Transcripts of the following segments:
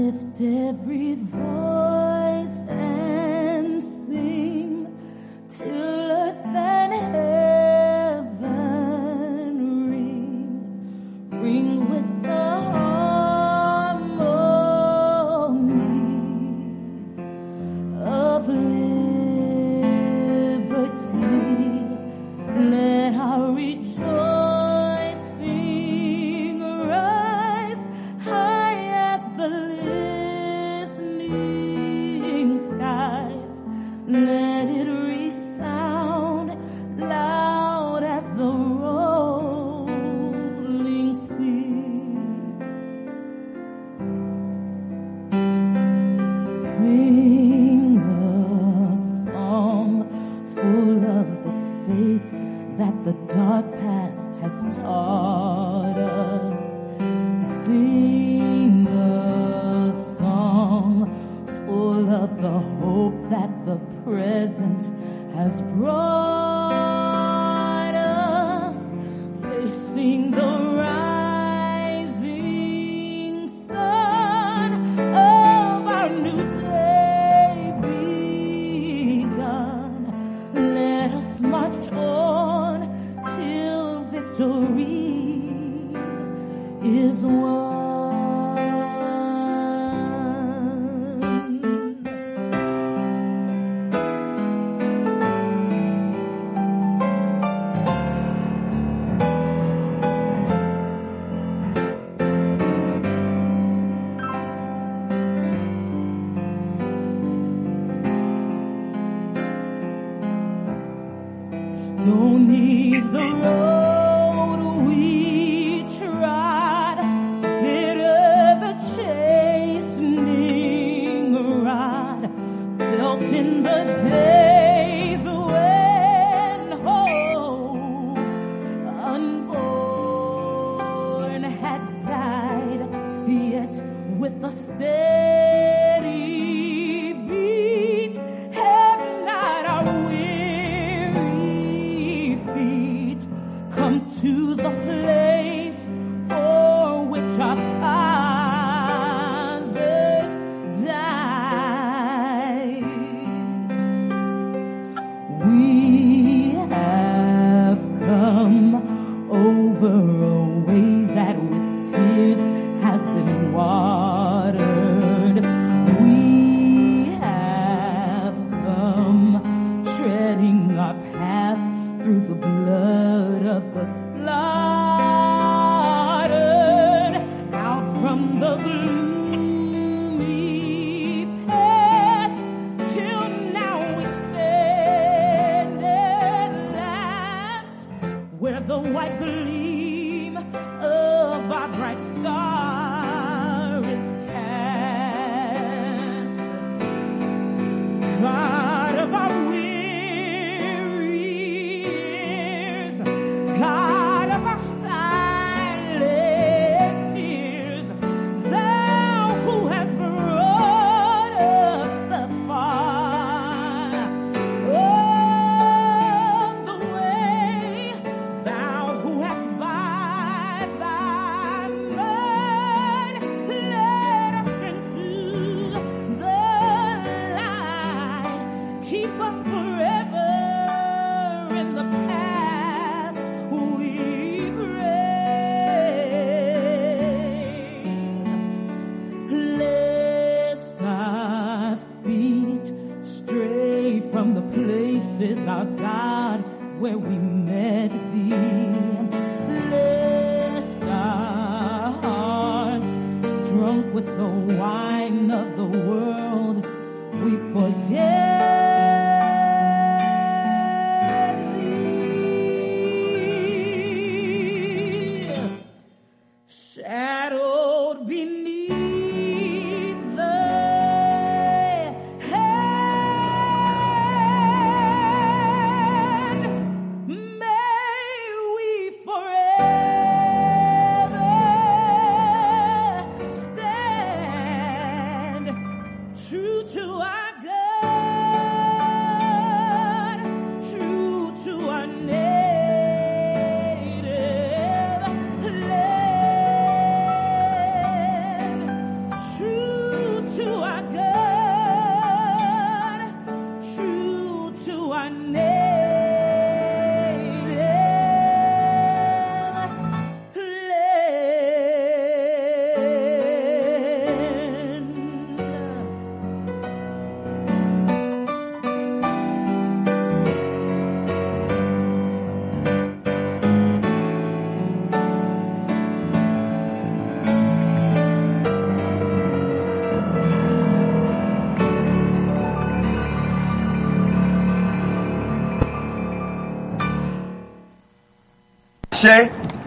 lift every voice and sing till earth and heaven ring with the harmonies of liberty. Let our rejoicing rise high as the listening skies. Let it resound loud as the rolling sea. Sing a song full of the faith that the dark past has taught us. Sing a song full of the hope that the present has brought us. Facing the rising sun of our new day begun. Let us march on till victory is won. Stony the road we trod, bitter the chastening rod, felt in the days when hope unborn had died, yet with a steady beat have not our weary feet come to the place for which our fathers died. We have come over a way that with tears has been watered. We have come treading our path through the blood of the slaughtered, out from the gloomy past, till now we stand at last, where the white gleam of our bright star is cast. God of our wearies, God of our silent tears, thou who has brought us thus far on the way, thou who hast by thy blood led us into the light. Keep us forever in the path we pray, lest our feet stray from the places, our God, where we met thee, lest our hearts, drunk with the wine of the world, we forget thee. Shadowed beneath the hand, may we forever stand true to our God. Ashe.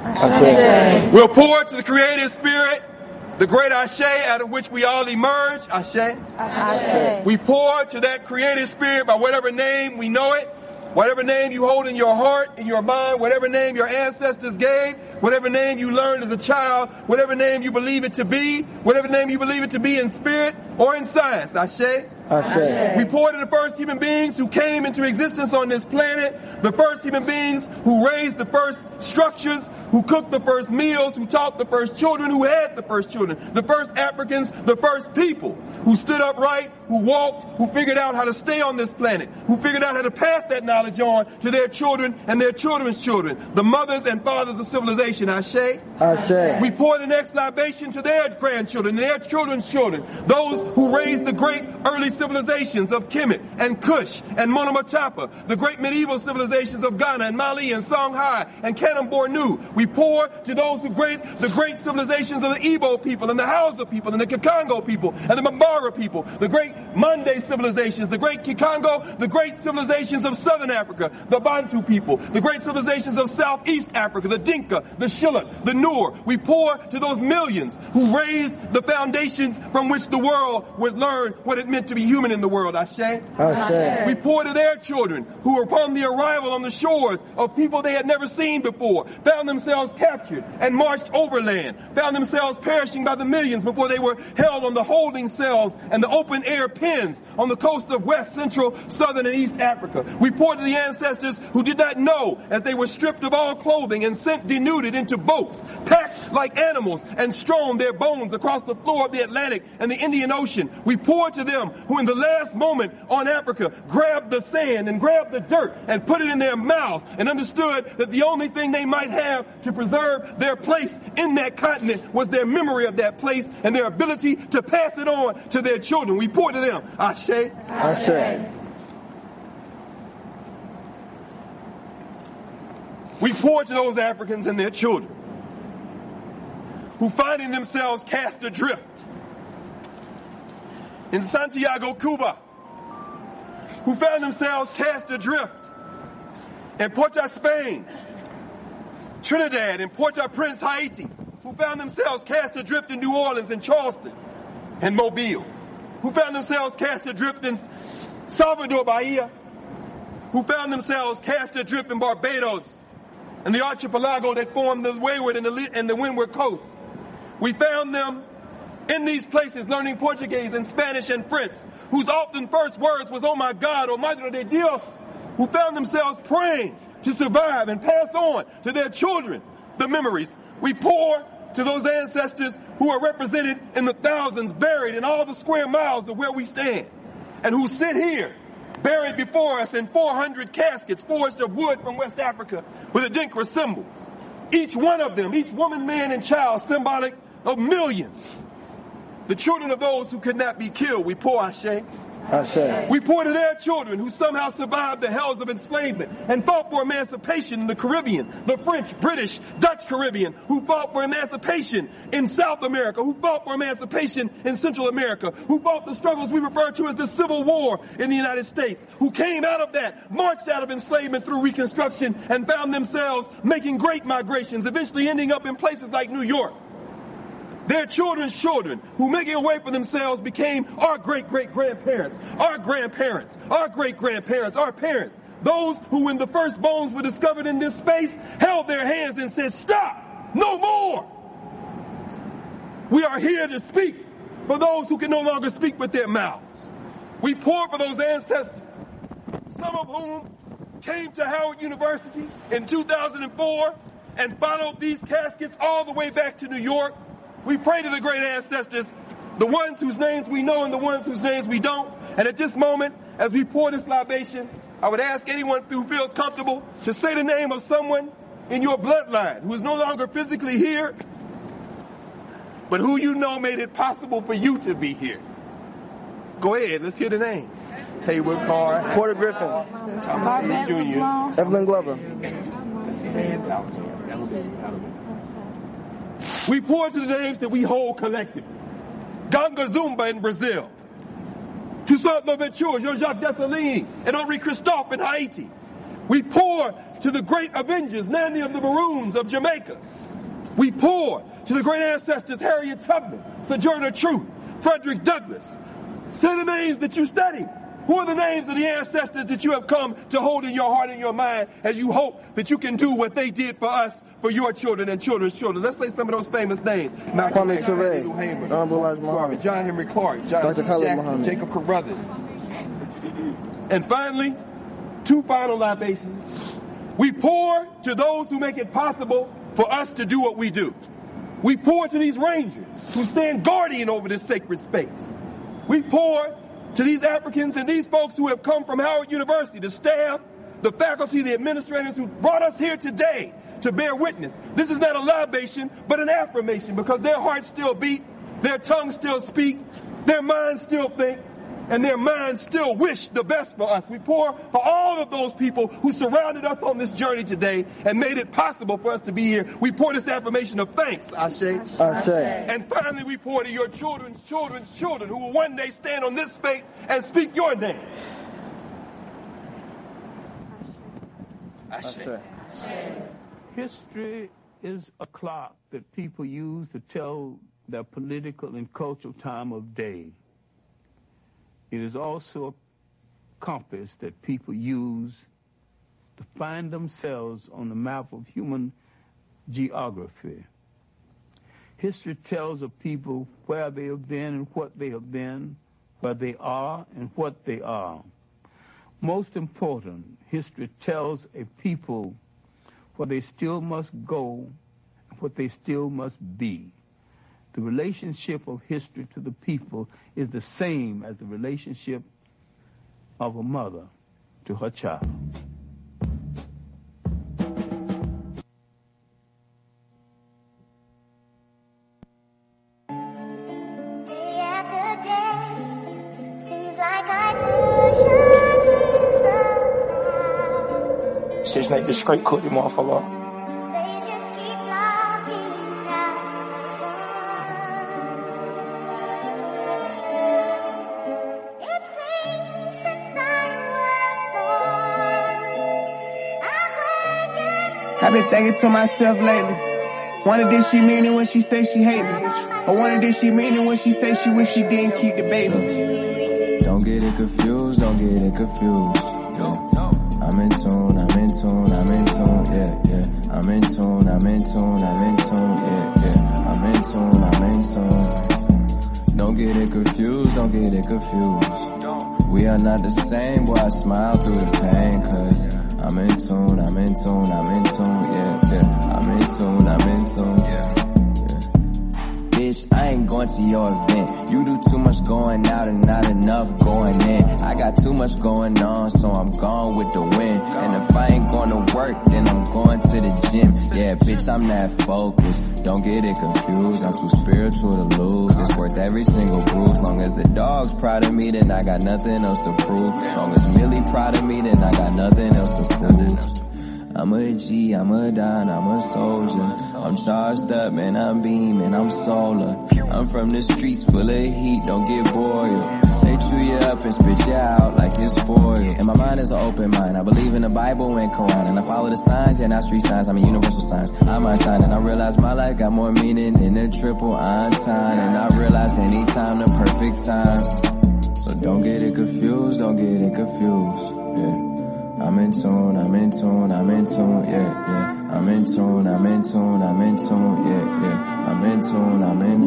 Ashe. We'll pour to the creative spirit the great Ashe out of which we all emerge. Ashe. Ashe. We pour to that creative spirit by whatever name we know it, whatever name you hold in your heart, in your mind, whatever name your ancestors gave, whatever name you learned as a child, whatever name you believe it to be, whatever name you believe it to be in spirit or in science. Ashe. Ashe. We pour to the first human beings who came into existence on this planet, the first human beings who raised the first structures, who cooked the first meals, who taught the first children, who had the first children, the first Africans, the first people who stood upright, who walked, who figured out how to stay on this planet, who figured out how to pass that knowledge on to their children and their children's children, the mothers and fathers of civilization. Ashe. Ashe. We pour the next libation to their grandchildren and their children's children, those who raised the great early civilizations of Kemet and Kush and Monomotapa, the great medieval civilizations of Ghana and Mali and Songhai and Kanem Bornu. We pour to those who the great civilizations of the Igbo people and the Hausa people and the Kikongo people and the Bambara people, the great Mande civilizations, the great Kikongo, the great civilizations of Southern Africa, the Bantu people, the great civilizations of Southeast Africa, the Dinka, the Shilluk, the Noor. We pour to those millions who raised the foundations from which the world would learn what it meant to be human in the world. Ashe. Ashe. We pour to their children who, upon the arrival on the shores of people they had never seen before, found themselves captured and marched overland, found themselves perishing by the millions before they were held on the holding cells and the open air pens on the coast of West, Central, Southern, and East Africa. We pour to the ancestors who did not know as they were stripped of all clothing and sent denuded into boats, packed like animals, and strewn their bones across the floor of the Atlantic and the Indian Ocean. We pour to them who in the last moment on Africa grabbed the sand and grabbed the dirt and put it in their mouths and understood that the only thing they might have to preserve their place in that continent was their memory of that place and their ability to pass it on to their children. We pour to them. Ashe. Ashe. We pour to those Africans and their children who finding themselves cast adrift in Santiago, Cuba, who found themselves cast adrift in Porto, Spain, Trinidad, and Port-au-Prince, Haiti, who found themselves cast adrift in New Orleans and Charleston and Mobile, who found themselves cast adrift in Salvador, Bahia, who found themselves cast adrift in Barbados and the archipelago that formed the wayward and the windward coast. We found them in these places learning Portuguese and Spanish and French, whose often first words was, "Oh my God, oh Madre de Dios," who found themselves praying to survive and pass on to their children the memories. We pour to those ancestors who are represented in the thousands buried in all the square miles of where we stand and who sit here buried before us in 400 caskets forged of wood from West Africa with Adinkra symbols. Each one of them, each woman, man, and child, symbolic of millions. The children of those who could not be killed. We pour Ashe. Ashe. We pour to their children who somehow survived the hells of enslavement and fought for emancipation in the Caribbean, the French, British, Dutch Caribbean, who fought for emancipation in South America, who fought for emancipation in Central America, who fought the struggles we refer to as the Civil War in the United States, who came out of that, marched out of enslavement through Reconstruction, and found themselves making great migrations, eventually ending up in places like New York. Their children's children, who making a way for themselves became our great-great-grandparents, our grandparents, our great-grandparents, our parents. Those who, when the first bones were discovered in this space, held their hands and said, "Stop! No more!" We are here to speak for those who can no longer speak with their mouths. We pour for those ancestors, some of whom came to Howard University in 2004 and followed these caskets all the way back to New York. We pray to the great ancestors, the ones whose names we know and the ones whose names we don't. And at this moment, as we pour this libation, I would ask anyone who feels comfortable to say the name of someone in your bloodline who is no longer physically here, but who you know made it possible for you to be here. Go ahead, let's hear the names. Haywood Carr, Porter Griffin, Thomas Jr., Evelyn Glover. We pour to the names that we hold collectively. Ganga Zumba in Brazil. Toussaint Louverture, Jean-Jacques Dessalines, and Henri Christophe in Haiti. We pour to the great Avengers, Nanny of the Maroons of Jamaica. We pour to the great ancestors, Harriet Tubman, Sojourner Truth, Frederick Douglass. Say the names that you study. Who are the names of the ancestors that you have come to hold in your heart and your mind as you hope that you can do what they did for us, for your children and children's children? Let's say some of those famous names. Malcolm X, John Henry Clark, John G. Jackson, Jacob Carruthers. And finally, two final libations. We pour to those who make it possible for us to do what we do. We pour to these rangers who stand guardian over this sacred space. We pour to these Africans and these folks who have come from Howard University, the staff, the faculty, the administrators who brought us here today to bear witness. This is not a libation, but an affirmation, because their hearts still beat, their tongues still speak, their minds still think, and their minds still wish the best for us. We pour for all of those people who surrounded us on this journey today and made it possible for us to be here. We pour this affirmation of thanks, Ashe. Ashe. And finally, we pour to your children's children's children who will one day stand on this space and speak your name. Ashe. History is a clock that people use to tell their political and cultural time of day. It is also a compass that people use to find themselves on the map of human geography. History tells of people where they have been and what they have been, where they are and what they are. Most important, history tells a people where they still must go and what they still must be. The relationship of history to the people is the same as the relationship of a mother to her child. Day after day, seems like I push against the clouds. Shit's like the straight cook, the motherfucker. They just keep blocking out the sun. It seems since I was born, I've I've been thinking to myself lately, wonder did she mean it when she say she hate me? Or wonder did she mean it when she say she wish she didn't keep the baby? Don't get it confused, don't get it confused. Yeah. I'm in tune, I'm in tune, I'm in tune, yeah, yeah. I'm in tune, I'm in tune, I'm in tune, yeah, yeah. I'm in tune, I'm in tune. Don't get it confused, don't get it confused. We are not the same, boy, I smile through the pain, cause I'm in tune, I'm in tune, I'm in tune, yeah, yeah. I'm in tune, I'm in tune, yeah. Bitch, I ain't going to your event. You do too much going out and not enough going in. I got too much going on, so I'm gone with the wind. And if I ain't going to work, then I'm going to the gym. Yeah, bitch, I'm that focused. Don't get it confused, I'm too spiritual to lose. It's worth every single bruise. Long as the dog's proud of me, then I got nothing else to prove. Long as Millie proud of me, then I got nothing else to prove. I'm a G, I'm a Don, I'm a soldier. I'm charged up, man, I'm beaming, I'm solar. I'm from the streets full of heat, don't get boiled. They chew you up and spit you out like you're spoiled. And my mind is an open mind, I believe in the Bible and Quran. And I follow the signs, yeah, not street signs, I'm a universal signs. I'm Einstein and I realize my life got more meaning than a triple Einstein. And I realize anytime the perfect time. So don't get it confused, don't get it confused, yeah. I'm in tune, I'm in tune, I'm in tune, yeah, yeah. I'm in tune, I'm in tune, I'm in tune, yeah, yeah. I'm in tune, I'm in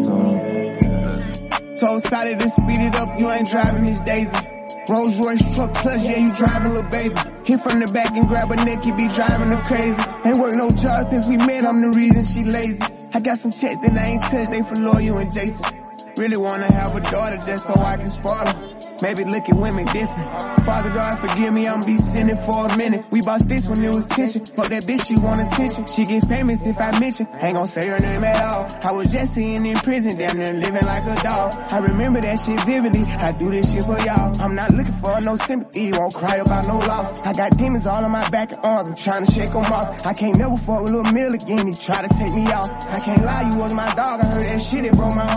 tune. So excited to speed it up, you ain't driving Miss Daisy. Rolls Royce truck plus, yeah, you driving little baby. Hit from the back and grab a neck, you be driving her crazy. Ain't worked no job since we met, I'm the reason she lazy. I got some checks and I ain't touched, they for Loyal and Jason. Really wanna have a daughter just so I can spoil her. Maybe look at women different. Father God, forgive me, I'm be sinning for a minute. We bought sticks when it was tension. Fuck that bitch, she want attention. She get famous if I mention. Ain't gon' say her name at all. I was just sitting in prison, damn near living like a dog. I remember that shit vividly. I do this shit for y'all. I'm not looking for no sympathy, won't cry about no loss. I got demons all on my back and arms, I'm trying to shake them off. I can't never fuck with Lil Mill again, he try to take me out. I can't lie, you was my dog, I heard that shit, it broke my heart.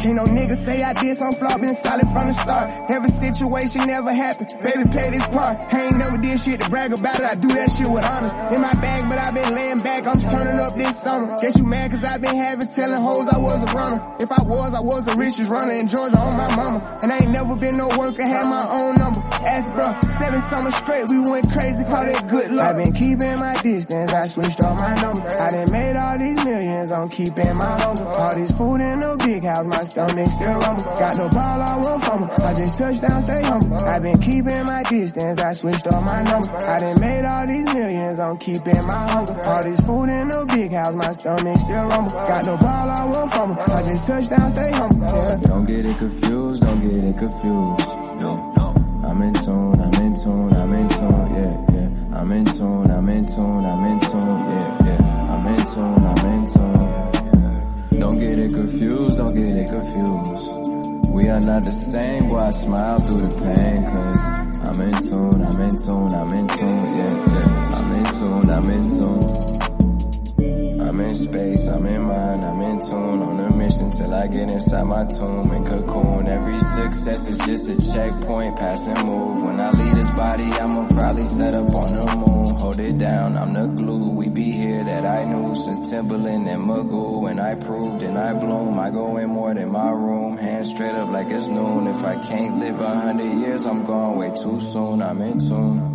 Can't no nigga say I did some flaw, been solid from the start. Every situation never happened, baby play this part. I ain't never did shit to brag about it, I do that shit with honors. In my bag, but I been laying back, I'm turning up this summer. Guess you mad cause I been having telling hoes I was a runner. If I was the richest runner in Georgia on my mama. And I ain't never been no worker, had my own number. Ask bro, 7 summers straight, we went crazy, call that good luck. I been keeping my distance, I switched all my numbers. I done made all these millions, I'm keeping my hunger. All this food in the big house, my stomach still rumble. Got no ball, I won't fumble. I just touched down, stay humble. I been keeping my distance, I switched all my numbers. I done made all these millions, I'm keeping my hunger. All this food in the big house, my stomach still rumble. Got no ball, I won't fumble. I just touched down, stay humble. Yeah. Don't get it confused, don't get it confused. No. I'm in tune, I'm in tune, I'm in tune, yeah, yeah. I'm in tune, I'm in tune, I'm in tune, yeah, yeah. I'm in tune, I'm in tune. Don't get it confused, don't get it confused. We are not the same, boy, I smile through the pain, cause I'm in tune, I'm in tune, I'm in tune, yeah, yeah. I'm in tune, I'm in tune. I'm in space, I'm in mind, I'm in tune, on a mission till I get inside my tomb and cocoon. Every success is just a checkpoint, pass and move. When I leave this body, I'ma probably set up on the moon. Hold it down, I'm the glue, we be here that I knew since Timberland and Magoo. When I proved and I bloom, I go in more than my room, hands straight up like it's noon. If I can't live 100 years, I'm gone way too soon. I'm in tune.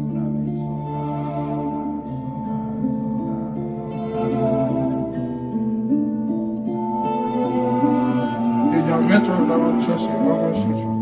Metro, I don't trust you. I'm gonna shoot you.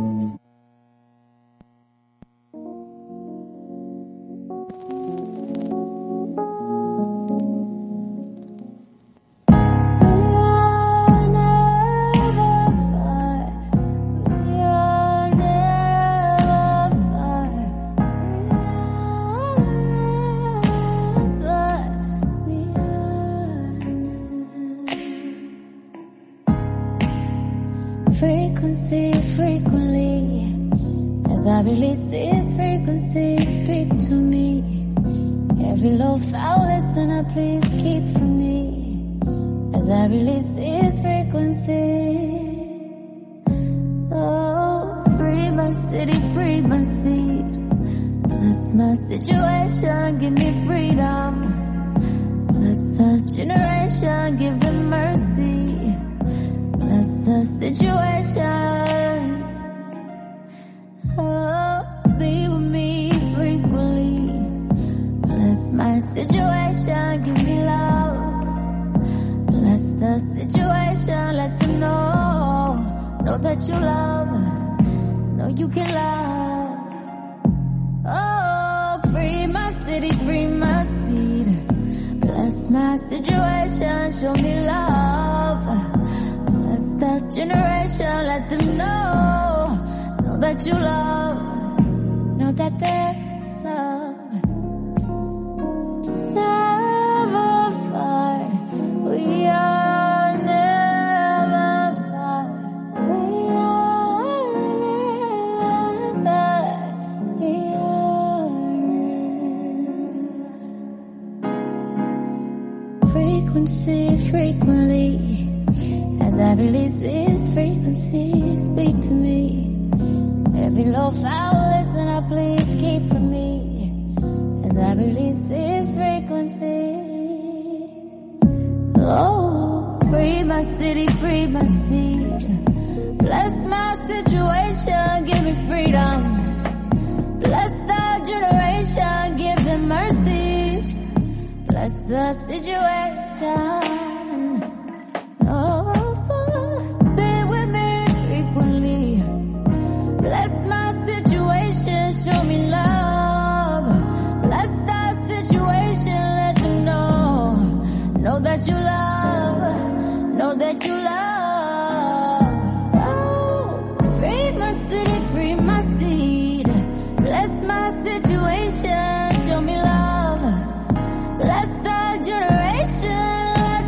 Show me love. Bless the generation.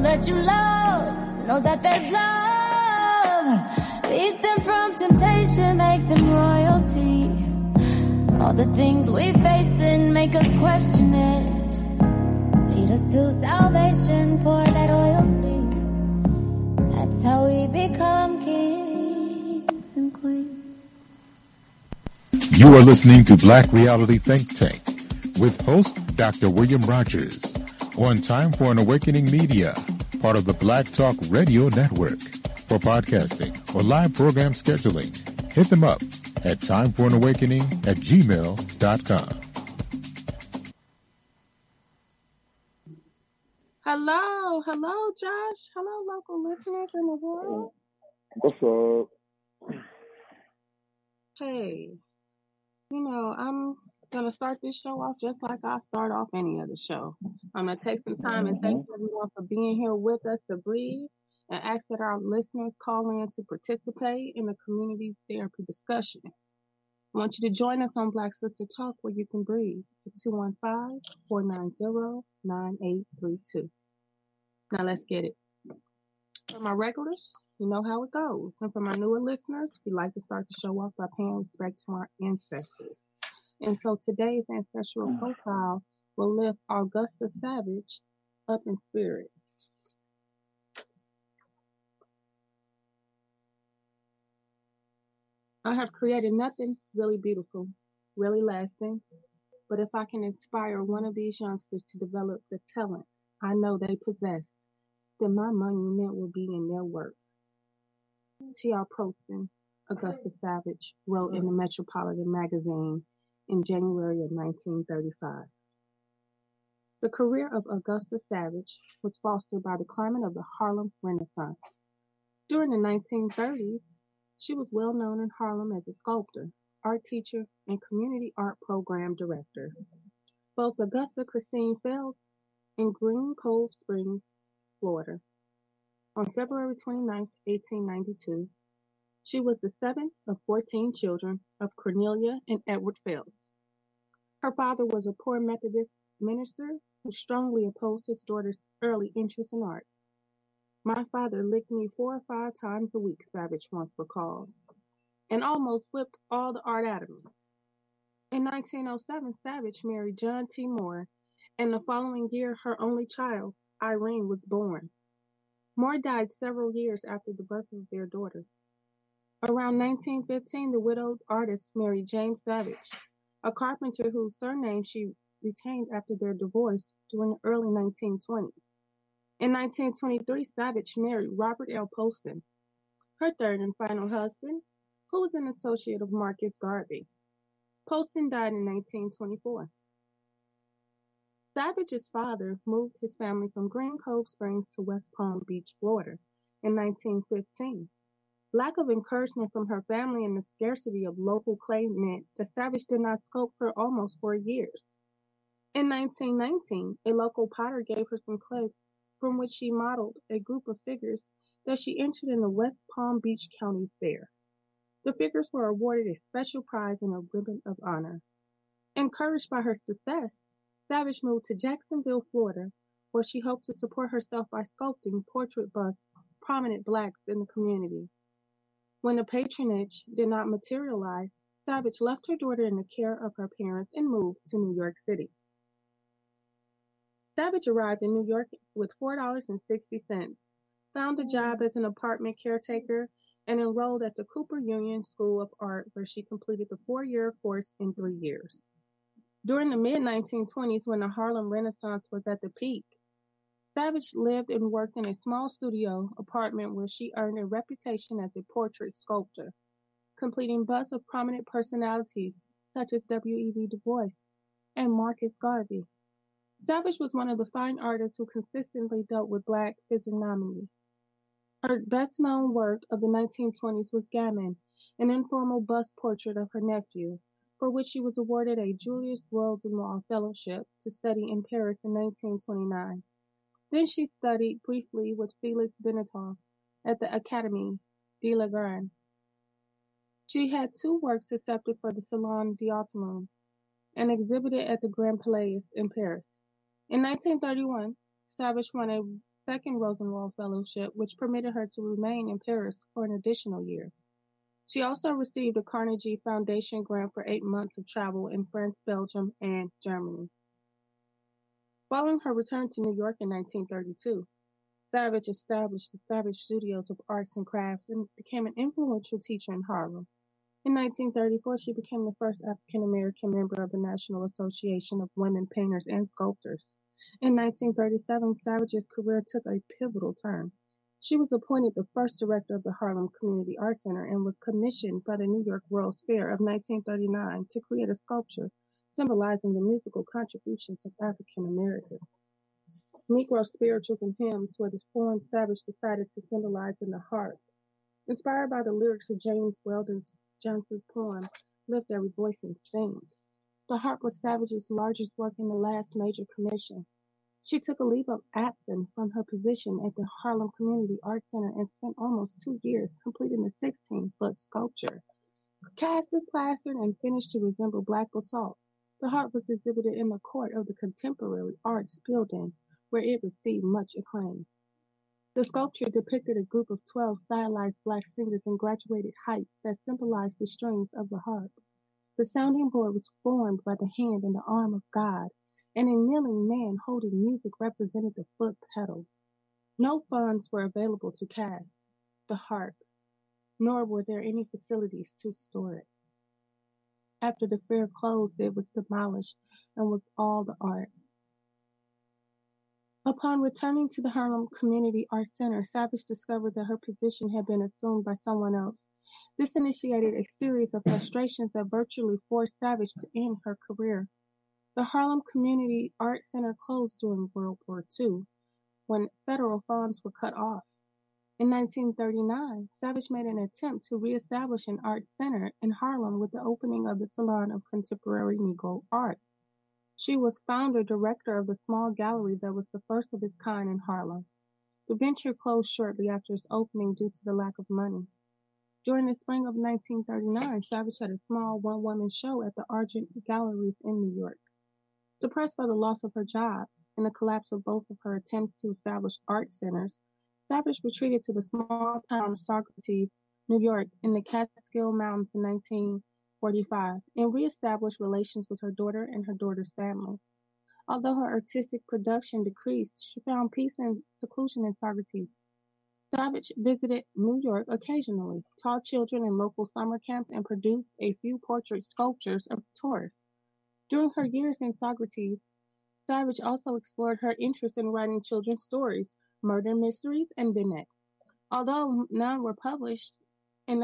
that you love, know that there's love. Lead them from temptation, make them royalty. All the things we face and make us question it. Lead us to salvation, pour that oil, please. That's how we become kings and queens. You are listening to Black Reality Think Tank with host Dr. William Rogers on Time for an Awakening Media, part of the Black Talk Radio Network. For podcasting or live program scheduling, hit them up at timeforanawakening@gmail.com. Hello, Josh. Hello, local listeners in the world. What's up? Hey, I'm going to start this show off just like I start off any other show. I'm going to take some time and thank everyone for being here with us to breathe, and ask that our listeners call in to participate in the community therapy discussion. I want you to join us on Black Sister Talk, where you can breathe at 215-490-9832. Now let's get it. For my regulars, you know how it goes. And for my newer listeners, we like to start the show off by paying respect to our ancestors. And so today's ancestral profile will lift Augusta Savage up in spirit. I have created nothing really beautiful, really lasting, but if I can inspire one of these youngsters to develop the talent I know they possess, then my monument will be in their work. T.R. Poston, Augusta Savage, wrote in the Metropolitan magazine in January of 1935. The career of Augusta Savage was fostered by the climate of the Harlem Renaissance. During the 1930s, she was well known in Harlem as a sculptor, art teacher, and community art program director. Both Augusta Christine Fields in Green Cove Springs, Florida. On February 29, 1892, she was the seventh of 14 children of Cornelia and Edward Fields. Her father was a poor Methodist minister who strongly opposed his daughter's early interest in art. "My father licked me 4 or 5 times a week," Savage once recalled, and almost whipped all the art out of me. In 1907, Savage married John T. Moore, and the following year, her only child, Irene, was born. Moore died several years after the birth of their daughter. Around 1915, the widowed artist married James Savage, a carpenter whose surname she retained after their divorce during the early 1920s. In 1923, Savage married Robert L. Poston, her third and final husband, who was an associate of Marcus Garvey. Poston died in 1924. Savage's father moved his family from Green Cove Springs to West Palm Beach, Florida, in 1915. Lack of encouragement from her family and the scarcity of local clay meant that Savage did not sculpt for almost 4 years. In 1919, a local potter gave her some clay from which she modeled a group of figures that she entered in the West Palm Beach County Fair. The figures were awarded a special prize and a ribbon of honor. Encouraged by her success, Savage moved to Jacksonville, Florida, where she hoped to support herself by sculpting portrait busts of prominent blacks in the community. When the patronage did not materialize, Savage left her daughter in the care of her parents and moved to New York City. Savage arrived in New York with $4.60, found a job as an apartment caretaker, and enrolled at the Cooper Union School of Art, where she completed the 4-year course in 3 years. During the mid-1920s, when the Harlem Renaissance was at the peak, Savage lived and worked in a small studio apartment where she earned a reputation as a portrait sculptor, completing busts of prominent personalities such as W.E.B. Du Bois and Marcus Garvey. Savage was one of the fine artists who consistently dealt with black physiognomy. Her best-known work of the 1920s was Gammon, an informal bust portrait of her nephew, for which she was awarded a Julius Roldemar Fellowship to study in Paris in 1929. Then she studied briefly with Felix Benetton at the Académie de la Garde. She had 2 works accepted for the Salon d'Automne and exhibited at the Grand Palais in Paris. In 1931, Savage won a second Rosenwald Fellowship, which permitted her to remain in Paris for an additional year. She also received a Carnegie Foundation grant for 8 months of travel in France, Belgium, and Germany. Following her return to New York in 1932, Savage established the Savage Studios of Arts and Crafts and became an influential teacher in Harlem. In 1934, she became the first African-American member of the National Association of Women Painters and Sculptors. In 1937, Savage's career took a pivotal turn. She was appointed the first director of the Harlem Community Art Center and was commissioned by the New York World's Fair of 1939 to create a sculpture symbolizing the musical contributions of African Americans. Negro spirituals and hymns were the form Savage decided to symbolize in the harp. Inspired by the lyrics of James Weldon Johnson's poem, Lift Every Voice and Sing. The harp was Savage's largest work in the last major commission. She took a leave of absence from her position at the Harlem Community Art Center and spent almost 2 years completing the 16-foot sculpture. Casted, plastered, and finished to resemble black basalt, the harp was exhibited in the court of the Contemporary Arts Building, where it received much acclaim. The sculpture depicted a group of 12 stylized black singers in graduated heights that symbolized the strings of the harp. The sounding board was formed by the hand and the arm of God, and a kneeling man holding music represented the foot pedal. No funds were available to cast the harp, nor were there any facilities to store it. After the fair closed, it was demolished and was all the art. Upon returning to the Harlem Community Art Center, Savage discovered that her position had been assumed by someone else. This initiated a series of frustrations that virtually forced Savage to end her career. The Harlem Community Art Center closed during World War II, when federal funds were cut off. In 1939, Savage made an attempt to reestablish an art center in Harlem with the opening of the Salon of Contemporary Negro Art. She was founder-director of the small gallery that was the first of its kind in Harlem. The venture closed shortly after its opening due to the lack of money. During the spring of 1939, Savage had a small one-woman show at the Argent Galleries in New York. Depressed by the loss of her job and the collapse of both of her attempts to establish art centers, Savage retreated to the small town of Saugerties, New York, in the Catskill Mountains in 1945 and reestablished relations with her daughter and her daughter's family. Although her artistic production decreased, she found peace and seclusion in Saugerties. Savage visited New York occasionally, taught children in local summer camps, and produced a few portrait sculptures of tourists. During her years in Saugerties, Savage also explored her interest in writing children's stories, murder mysteries, and vignettes. Although none were published, in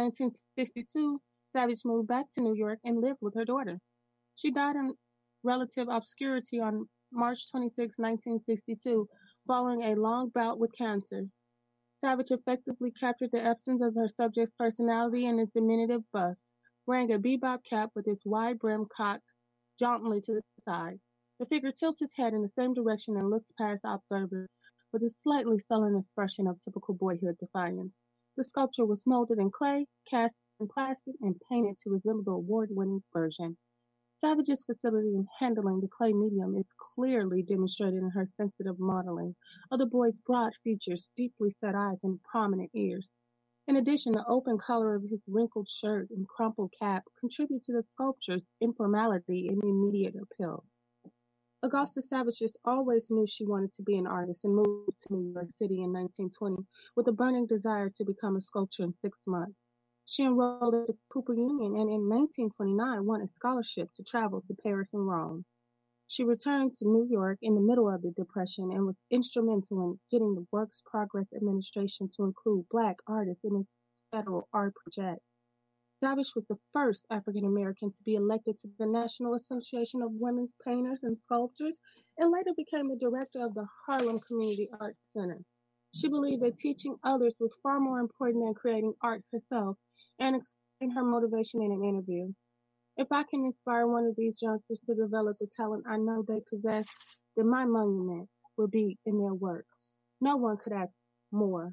1962, Savage moved back to New York and lived with her daughter. She died in relative obscurity on March 26, 1962, following a long bout with cancer. Savage effectively captured the essence of her subject's personality in his diminutive bust, wearing a bebop cap with its wide brim cocked jauntily to the side. The figure tilts its head in the same direction and looks past observers with a slightly sullen expression of typical boyhood defiance. The sculpture was molded in clay, cast in plastic, and painted to resemble the award-winning version. Savage's facility in handling the clay medium is clearly demonstrated in her sensitive modeling of the boy's broad features, deeply set eyes, and prominent ears. In addition, the open color of his wrinkled shirt and crumpled cap contribute to the sculpture's informality and immediate appeal. Augusta Savage just always knew she wanted to be an artist and moved to New York City in 1920 with a burning desire to become a sculptor in 6 months. She enrolled at the Cooper Union and in 1929 won a scholarship to travel to Paris and Rome. She returned to New York in the middle of the Depression and was instrumental in getting the Works Progress Administration to include Black artists in its federal art project. Savage was the first African American to be elected to the National Association of Women's Painters and Sculptors and later became the director of the Harlem Community Art Center. She believed that teaching others was far more important than creating art herself and explained her motivation in an interview. If I can inspire one of these youngsters to develop the talent I know they possess, then my monument will be in their work. No one could ask more.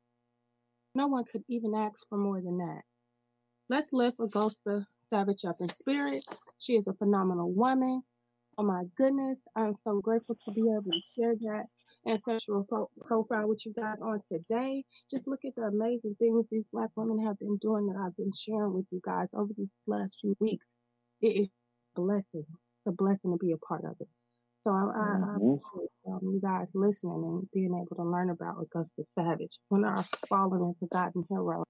No one could even ask for more than that. Let's lift Augusta Savage up in spirit. She is a phenomenal woman. Oh my goodness, I am so grateful to be able to share that ancestral profile with you guys on today. Just look at the amazing things these Black women have been doing that I've been sharing with you guys over these last few weeks. It is a blessing. It's a blessing to be a part of it. So I appreciate you guys listening and being able to learn about Augusta Savage, one of our fallen and forgotten heroes.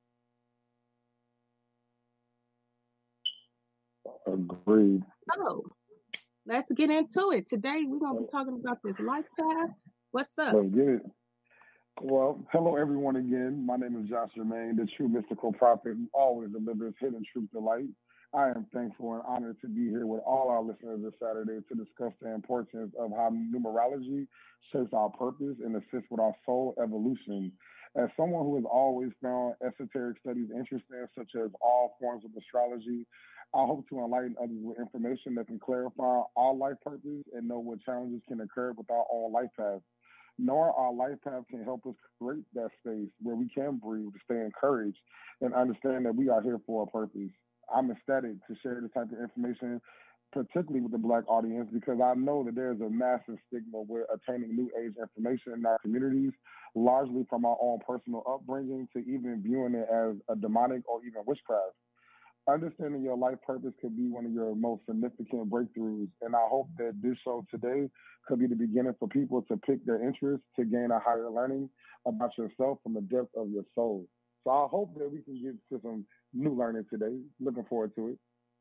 Agreed. So let's get into it. Today we're going to be talking about this life path. What's up? Let's get it. Well, hello everyone again. My name is Josh Germain, the true mystical prophet who always delivers hidden truth to light. I am thankful and honored to be here with all our listeners this Saturday to discuss the importance of how numerology shapes our purpose and assists with our soul evolution. As someone who has always found esoteric studies interesting, such as all forms of astrology, I hope to enlighten others with information that can clarify our life purpose and know what challenges can occur with our own life path. Knowing our life path can help us create that space where we can breathe, to stay encouraged, and understand that we are here for a purpose. I'm ecstatic to share this type of information, particularly with the Black audience, because I know that there's a massive stigma with attaining new age information in our communities, largely from our own personal upbringing to even viewing it as a demonic or even witchcraft. Understanding your life purpose could be one of your most significant breakthroughs, and I hope that this show today could be the beginning for people to pick their interests to gain a higher learning about yourself from the depth of your soul. So I hope that we can get to some new learning today. Looking forward to it.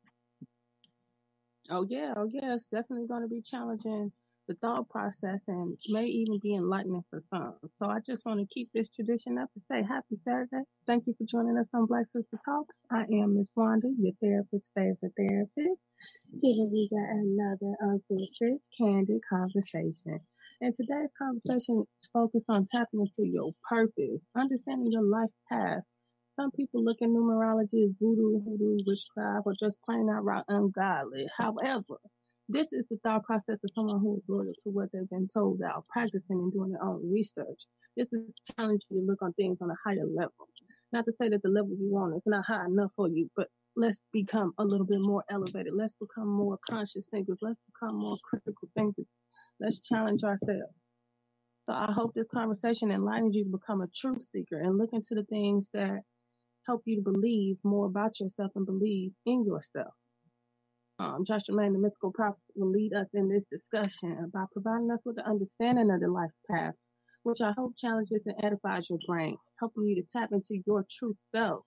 Oh yeah, it's definitely going to be challenging the thought process and may even be enlightening for some. So I just want to keep this tradition up and say happy Saturday. Thank you for joining us on Black Sister Talk. I am Miss Wanda, your therapist's favorite therapist. Here we got another unfiltered, candid conversation. And today's conversation is focused on tapping into your purpose, understanding your life path. Some people look at numerology as voodoo, hoodoo, witchcraft, or just plain outright ungodly. However, this is the thought process of someone who is loyal to what they've been told about, practicing and doing their own research. This is challenging you to look on things on a higher level. Not to say that the level you on is not high enough for you, but let's become a little bit more elevated. Let's become more conscious thinkers. Let's become more critical thinkers. Let's challenge ourselves. So I hope this conversation enlightens you to become a truth seeker and look into the things that help you to believe more about yourself and believe in yourself. Josh Germain, the mystical prophet, will lead us in this discussion by providing us with the understanding of the life path, which I hope challenges and edifies your brain, helping you to tap into your true self,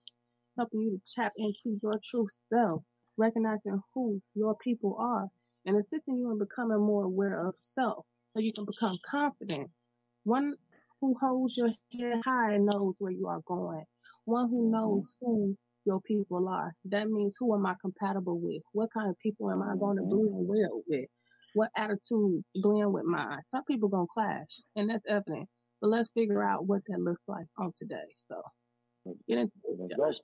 recognizing who your people are, and assisting you in becoming more aware of self so you can become confident. One who holds your head high and knows where you are going. One who knows who your people are. That means, who am I compatible with? What kind of people am I going to blend well with? What attitudes blend with mine? Some people going to clash, and that's evident. But let's figure out what that looks like on today. So get into it, Josh.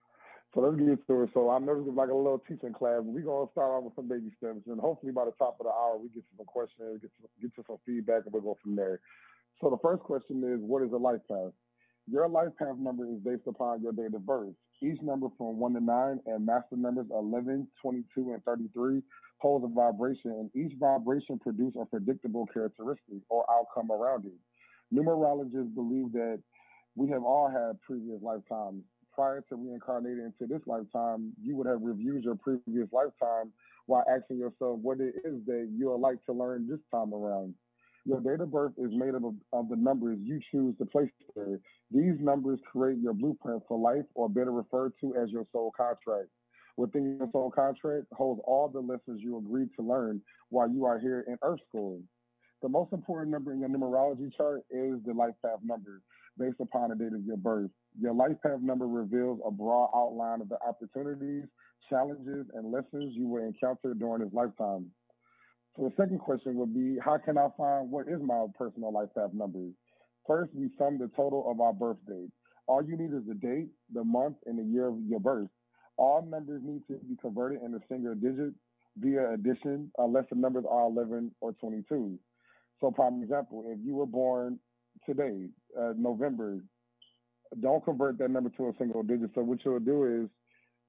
So let's get to it. So I know this is like a little teaching class. We're going to start off with some baby steps, and hopefully by the top of the hour, we get to some questions, get to some feedback, and we'll go from there. So the first question is, what is a life path? Your life path number is based upon your date of birth. Each number from 1 to 9 and master numbers 11, 22, and 33 holds a vibration, and each vibration produces a predictable characteristic or outcome around it. Numerologists believe that we have all had previous lifetimes. Prior to reincarnating into this lifetime, you would have reviewed your previous lifetime while asking yourself what it is that you would like to learn this time around. Your date of birth is made up of the numbers you choose to place there. These numbers create your blueprint for life, or better referred to as your soul contract. Within your soul contract holds all the lessons you agreed to learn while you are here in Earth School. The most important number in your numerology chart is the life path number, based upon the date of your birth. Your life path number reveals a broad outline of the opportunities, challenges, and lessons you will encounter during this lifetime. So the second question would be, how can I find what is my personal life path number? First, we sum the total of our birth date. All you need is the date, the month, and the year of your birth. All numbers need to be converted into single digits via addition, unless the numbers are 11 or 22. So, for example, if you were born today, November, don't convert that number to a single digit. So what you'll do is,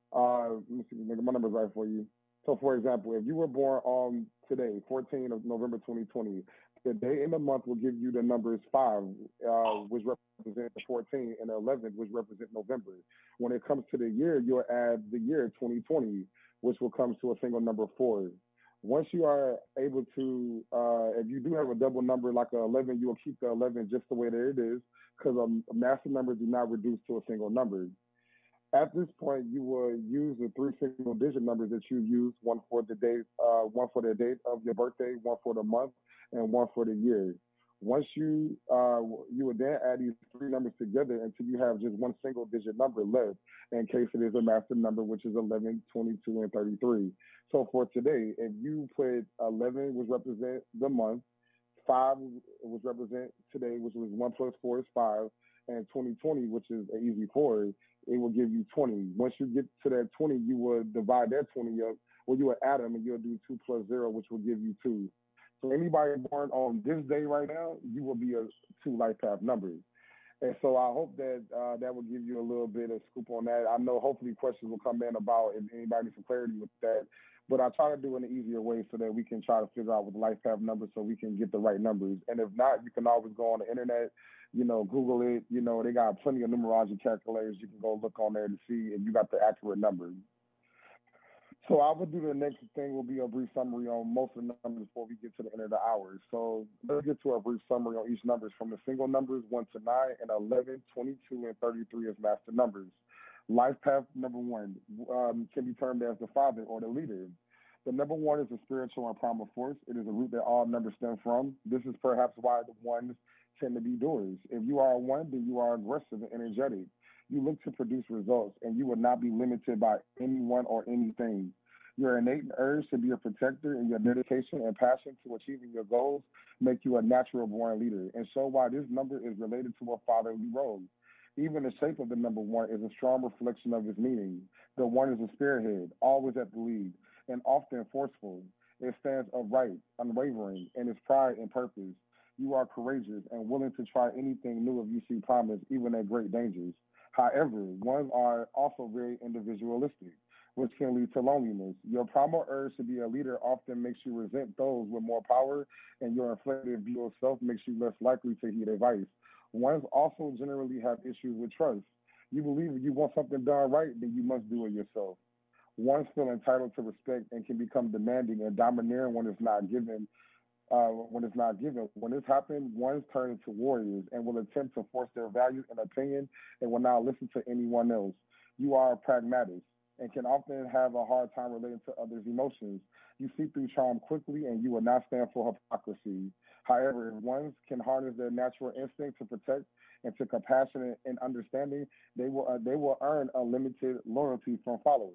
let me see, make my numbers right for you. So, for example, if you were born on today, 14th of November 2020, The day and the month will give you the numbers 5, which represent the 14, and the 11, which represent November. When it comes to the year, you'll add the year 2020, which will come to a single number 4. Once you are able to, if you do have a double number like a 11, you will keep the 11 just the way that it is, because master numbers do not reduce to a single number. At this point, you will use the 3 single-digit numbers that you use: one for the date of your birthday, one for the month, and one for the year. Once you would then add these 3 numbers together until you have just one single-digit number left, in case it is a master number, which is 11, 22, and 33. So for today, if you put 11, which represent the month, 5, which represent today, which was 1 plus 4 is 5, and 2020, which is an easy 4, it will give you 20. Once you get to that 20, you will divide that 20 up, or you will add them, and you'll do 2 plus 0, which will give you 2. So anybody born on this day right now, you will be a 2 life path numbers. And so I hope that that will give you a little bit of scoop on that. I know hopefully questions will come in about if anybody needs some clarity with that. But I try to do it in an easier way so that we can try to figure out what the life path numbers so we can get the right numbers. And if not, you can always go on the internet, Google it. They got plenty of numerology calculators. You can go look on there to see if you got the accurate numbers. So I will do the next thing will be a brief summary on most of the numbers before we get to the end of the hour. So let's get to a brief summary on each numbers from the single numbers 1 to 9 and 11, 22, and 33 as master numbers. Life path number 1 can be termed as the father or the leader. The number 1 is a spiritual and primal force. It is a root that all numbers stem from. This is perhaps why the ones tend to be doers. If you are a 1, then you are aggressive and energetic. You look to produce results, and you will not be limited by anyone or anything. Your innate urge to be a protector and your dedication and passion to achieving your goals make you a natural born leader, and show why this number is related to a fatherly role. Even the shape of the number 1 is a strong reflection of its meaning. The 1 is a spearhead, always at the lead, and often forceful. It stands upright, unwavering, in its pride and purpose. You are courageous and willing to try anything new if you see promise, even at great dangers. However, 1s are also very individualistic, which can lead to loneliness. Your primal urge to be a leader often makes you resent those with more power, and your inflated view of self makes you less likely to heed advice. 1s also generally have issues with trust. You believe if you want something done right, then you must do it yourself. 1s feel entitled to respect and can become demanding and domineering when it's not given. When this happens, 1s turn into warriors and will attempt to force their values and opinion and will not listen to anyone else. You are a pragmatist and can often have a hard time relating to others' emotions. You see through charm quickly and you will not stand for hypocrisy. However, if 1s can harness their natural instinct to protect and to compassion and understanding, they will earn unlimited loyalty from followers.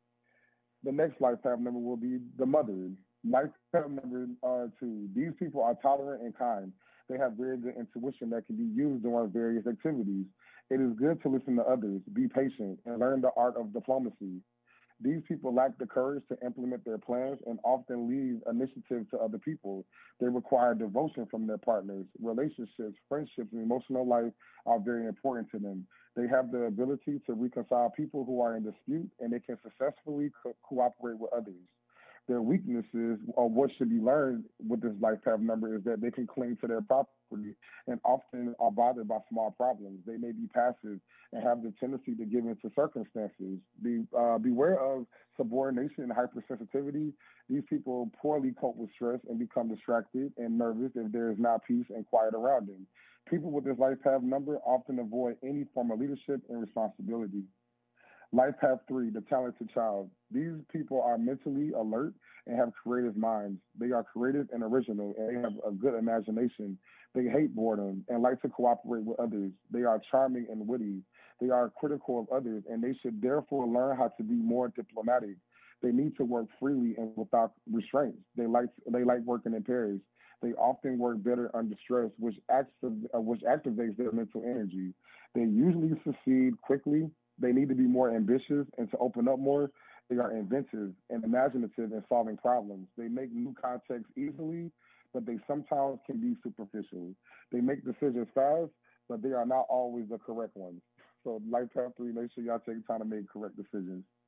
The next life path number will be the mother. Life path number 2. These people are tolerant and kind. They have very good intuition that can be used during various activities. It is good to listen to others, be patient, and learn the art of diplomacy. These people lack the courage to implement their plans and often leave initiative to other people. They require devotion from their partners. Relationships, friendships, and emotional life are very important to them. They have the ability to reconcile people who are in dispute, and they can successfully cooperate with others. Their weaknesses, or what should be learned with this life path number, is that they can cling to their property and often are bothered by small problems. They may be passive and have the tendency to give into circumstances. Beware of subordination and hypersensitivity. These people poorly cope with stress and become distracted and nervous if there is not peace and quiet around them. People with this life path number often avoid any form of leadership and responsibility. Life path 3, the talented child. These people are mentally alert and have creative minds. They are creative and original, and they have a good imagination. They hate boredom and like to cooperate with others. They are charming and witty. They are critical of others, and they should therefore learn how to be more diplomatic. They need to work freely and without restraints. They like working in pairs. They often work better under stress, which activates their mental energy. They usually succeed quickly. They need to be more ambitious and to open up more. They are inventive and imaginative in solving problems. They make new contacts easily, but they sometimes can be superficial. They make decisions fast, but they are not always the correct ones. So life path 3, make sure y'all take time to make correct decisions.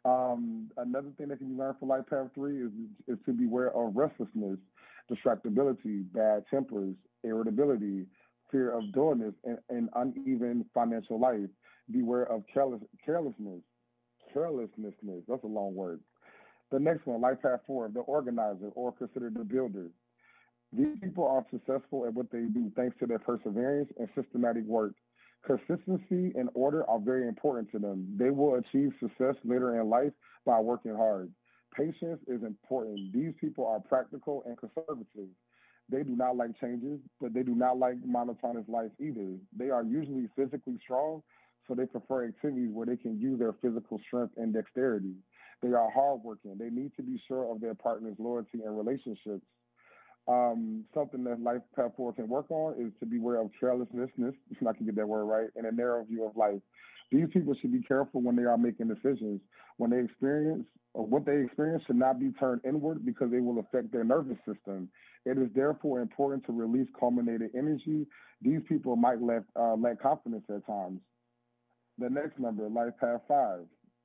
Another thing that can be learned for Life Path 3 is to beware of restlessness, distractibility, bad tempers, irritability, fear of dullness, and uneven financial life. Beware of carelessness. Carelessness. That's a long word. The next one, Life Path 4, the organizer or considered the builder. These people are successful at what they do thanks to their perseverance and systematic work. Consistency and order are very important to them. They will achieve success later in life by working hard. Patience is important. These people are practical and conservative. They do not like changes, but they do not like monotonous life either. They are usually physically strong, so they prefer activities where they can use their physical strength and dexterity. They are hardworking. They need to be sure of their partner's loyalty and relationships. Something that Life Path 4 can work on is to beware of carelessness, if I can get that word right, and a narrow view of life. These people should be careful when they are making decisions. When they experience, or what they experience should not be turned inward because they will affect their nervous system. It is therefore important to release culminated energy. These people might lack confidence at times. The next number, Life Path 5.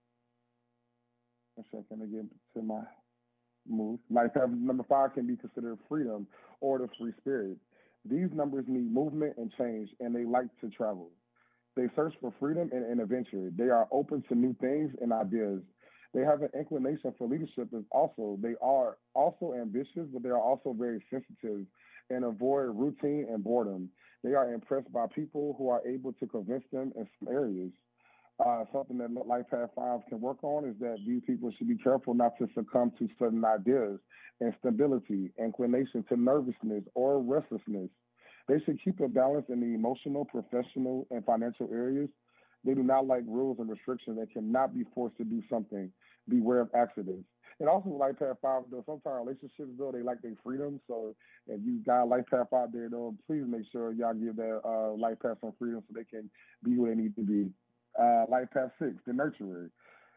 I'm sure can I get to my move. Life Path number 5 can be considered freedom or the free spirit. These numbers need movement and change, and they like to travel. They search for freedom and adventure. They are open to new things and ideas. They have an inclination for leadership. They are also ambitious, but they are also very sensitive and avoid routine and boredom. They are impressed by people who are able to convince them in some areas. Something that Life Path 5 can work on is that these people should be careful not to succumb to certain ideas, instability, inclination to nervousness or restlessness. They should keep a balance in the emotional, professional, and financial areas. They do not like rules and restrictions and cannot be forced to do something. Beware of accidents. And also Life Path 5, though, sometimes relationships, though, they like their freedom. So if you got Life Path out there, though, please make sure y'all give that Life Path some freedom so they can be who they need to be. Life Path 6, the nurturer.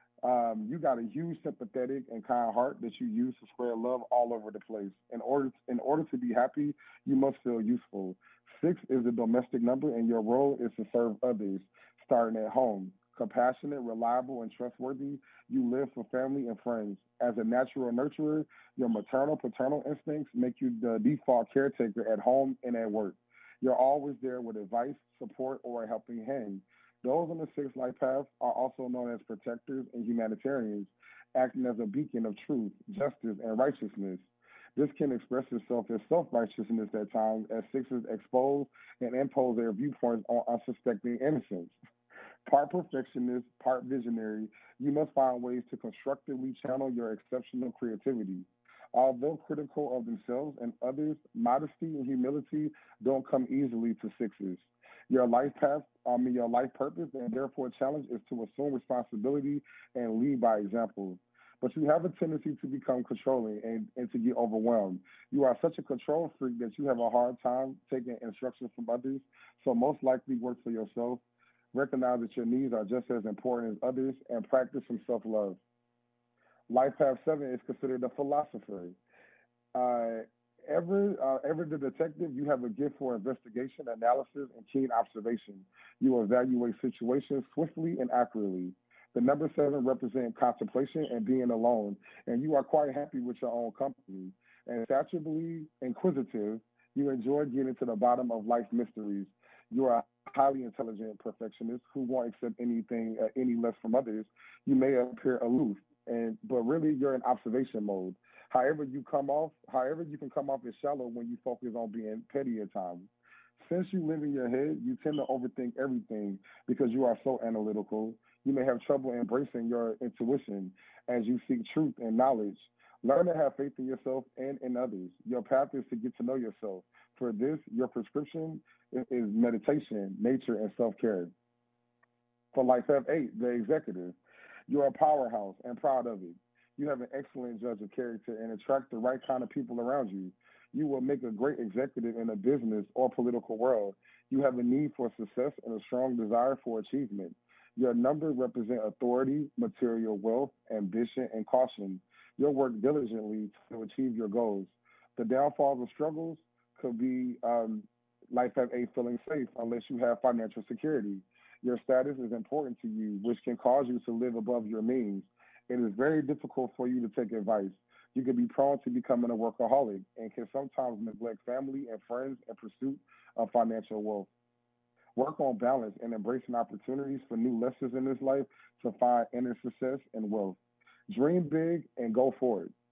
You got a huge sympathetic and kind heart that you use to spread love all over the place. In order to be happy, you must feel useful. 6 is a domestic number, and your role is to serve others, starting at home. Compassionate, reliable, and trustworthy, you live for family and friends. As a natural nurturer, your maternal, paternal instincts make you the default caretaker at home and at work. You're always there with advice, support, or a helping hand. Those on the 6 life paths are also known as protectors and humanitarians, acting as a beacon of truth, justice, and righteousness. This can express itself as self-righteousness at times, as 6s expose and impose their viewpoints on unsuspecting innocents. Part perfectionist, part visionary, you must find ways to constructively channel your exceptional creativity. Although critical of themselves and others, modesty and humility don't come easily to 6s. Your life purpose, and therefore challenge is to assume responsibility and lead by example. But you have a tendency to become controlling and to get overwhelmed. You are such a control freak that you have a hard time taking instructions from others, so most likely work for yourself. Recognize that your needs are just as important as others and practice some self-love. Life Path 7 is considered a philosopher. Ever the detective, you have a gift for investigation, analysis, and keen observation. You evaluate situations swiftly and accurately. The number 7 represents contemplation and being alone, and you are quite happy with your own company. And insatiably inquisitive, you enjoy getting to the bottom of life's mysteries. You are a highly intelligent perfectionist who won't accept anything any less from others. You may appear aloof, but really you're in observation mode. However, you can come off as shallow when you focus on being petty at times. Since you live in your head, you tend to overthink everything because you are so analytical. You may have trouble embracing your intuition as you seek truth and knowledge. Learn to have faith in yourself and in others. Your path is to get to know yourself. For this, your prescription is meditation, nature, and self-care. For Life Path 8, the executive, you are a powerhouse and proud of it. You have an excellent judge of character and attract the right kind of people around you. You will make a great executive in a business or political world. You have a need for success and a strong desire for achievement. Your numbers represent authority, material wealth, ambition, and caution. You'll work diligently to achieve your goals. The downfalls and struggles could be Life Path 8 feeling safe unless you have financial security. Your status is important to you, which can cause you to live above your means. It is very difficult for you to take advice. You can be prone to becoming a workaholic and can sometimes neglect family and friends in pursuit of financial wealth. Work on balance and embracing opportunities for new lessons in this life to find inner success and wealth. Dream big and go for it.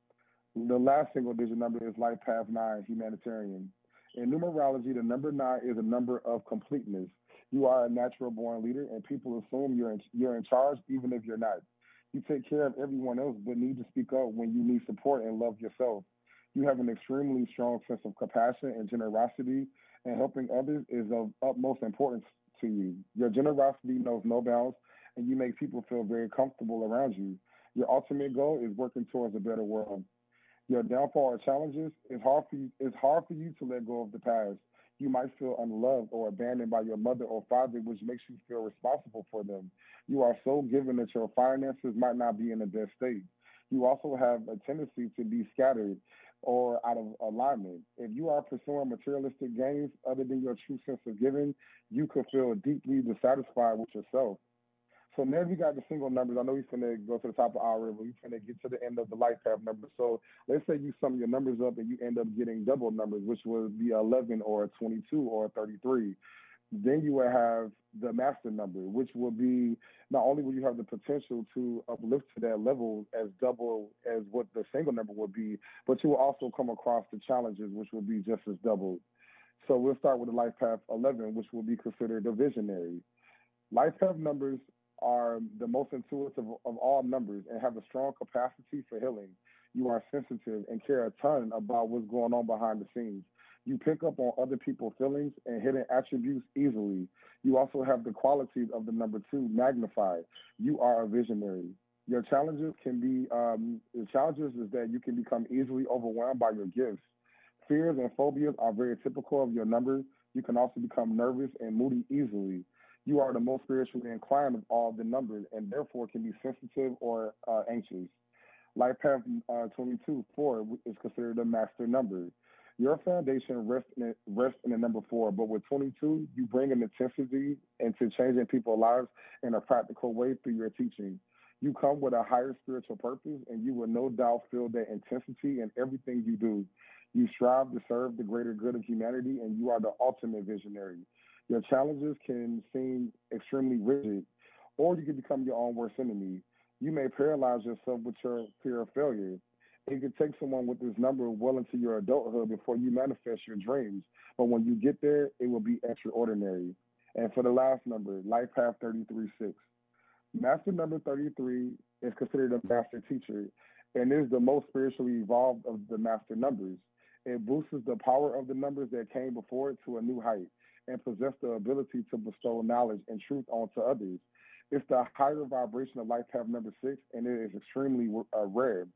The last single digit number is Life Path 9, humanitarian. In numerology, the number 9 is a number of completeness. You are a natural born leader, and people assume you're in charge even if you're not. You take care of everyone else, but need to speak up when you need support and love yourself. You have an extremely strong sense of compassion and generosity, and helping others is of utmost importance to you. Your generosity knows no bounds, and you make people feel very comfortable around you. Your ultimate goal is working towards a better world. Your downfall or challenges, it's hard for you to let go of the past. You might feel unloved or abandoned by your mother or father, which makes you feel responsible for them. You are so given that your finances might not be in the best state. You also have a tendency to be scattered or out of alignment. If you are pursuing materialistic gains other than your true sense of giving, you could feel deeply dissatisfied with yourself. So now we got the single numbers. I know we're finna go to the top of our but we're finna get to the end of the life path number. So let's say you sum your numbers up and you end up getting double numbers, which would be 11 or 22 or 33. Then you will have the master number, which will be not only will you have the potential to uplift to that level as double as what the single number would be, but you will also come across the challenges, which will be just as double. So we'll start with the life path 11, which will be considered a visionary. Life path numbers are the most intuitive of all numbers and have a strong capacity for healing. You are sensitive and care a ton about what's going on behind the scenes. You pick up on other people's feelings and hidden attributes easily. You also have the qualities of the number 2 magnified. You are a visionary. Your challenges can be the challenges is that you can become easily overwhelmed by your gifts. Fears and phobias are very typical of your number. You can also become nervous and moody easily. You are the most spiritually inclined of all the numbers and therefore can be sensitive or anxious. Life path 22, 4 is considered a master number. Your foundation rests in the number 4, but with 22, you bring an intensity into changing people's lives in a practical way through your teaching. You come with a higher spiritual purpose, and you will no doubt feel that intensity in everything you do. You strive to serve the greater good of humanity, and you are the ultimate visionary. Your challenges can seem extremely rigid, or you can become your own worst enemy. You may paralyze yourself with your fear of failure. It could take someone with this number well into your adulthood before you manifest your dreams. But when you get there, it will be extraordinary. And for the last number, Life Path 33-6. Master number 33 is considered a master teacher and is the most spiritually evolved of the master numbers. It boosts the power of the numbers that came before it to a new height and possess the ability to bestow knowledge and truth onto others. It's the higher vibration of life path number 6, and it is extremely rare.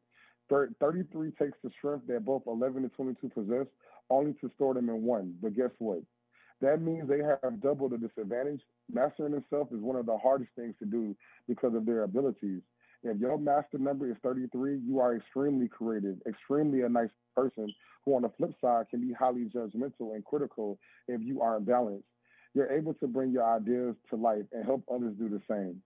33 takes the strength that both 11 and 22 possess, only to store them in one. But guess what? That means they have double the disadvantage. Mastering itself is one of the hardest things to do because of their abilities. If your master number is 33, you are extremely creative, extremely a nice person who on the flip side can be highly judgmental and critical if you aren't balanced. You're able to bring your ideas to life and help others do the same.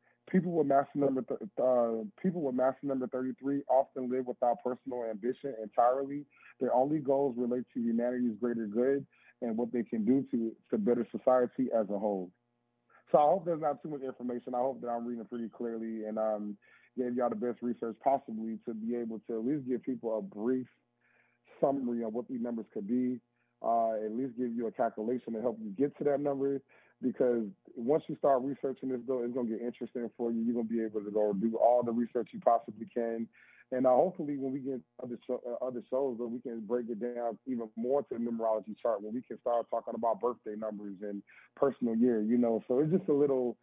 People with master number 33 often live without personal ambition entirely. Their only goals relate to humanity's greater good and what they can do to better society as a whole. So I hope there's not too much information. I hope that I'm reading pretty clearly and gave y'all the best research possibly to be able to at least give people a brief summary of what these numbers could be, at least give you a calculation to help you get to that number. Because once you start researching this, though, it's going to get interesting for you. You're going to be able to go do all the research you possibly can. And hopefully when we get other shows, though, we can break it down even more to the numerology chart where we can start talking about birthday numbers and personal year, you know. So it's just a little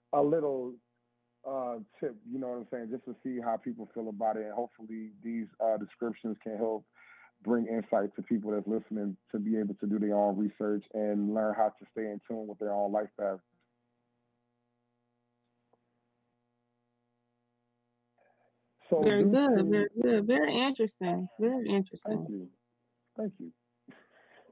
tip, you know what I'm saying, just to see how people feel about it. And hopefully these descriptions can help bring insight to people that's listening to be able to do their own research and learn how to stay in tune with their own life path. So Very good, very good, very interesting, very Thank interesting. you. Thank you.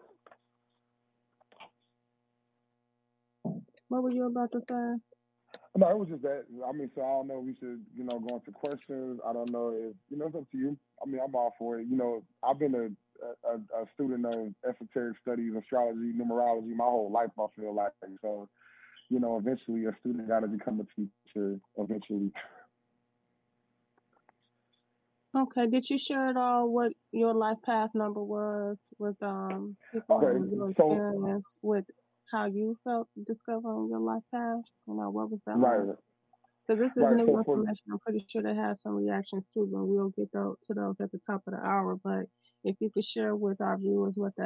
What were you about to say? No, it was just that. I mean, so I don't know. We should, go into questions. I don't know if, it's up to you. I mean, I'm all for it. I've been a student of esoteric studies, astrology, numerology my whole life, I feel like. So, eventually a student got to become a teacher eventually. Okay. Did you share at all what your life path number was with people and your experience with how you felt discovering your life path? What was that right. like? Because this is new information. I'm pretty sure they have some reactions too, but we'll get to those at the top of the hour. But if you could share with our viewers what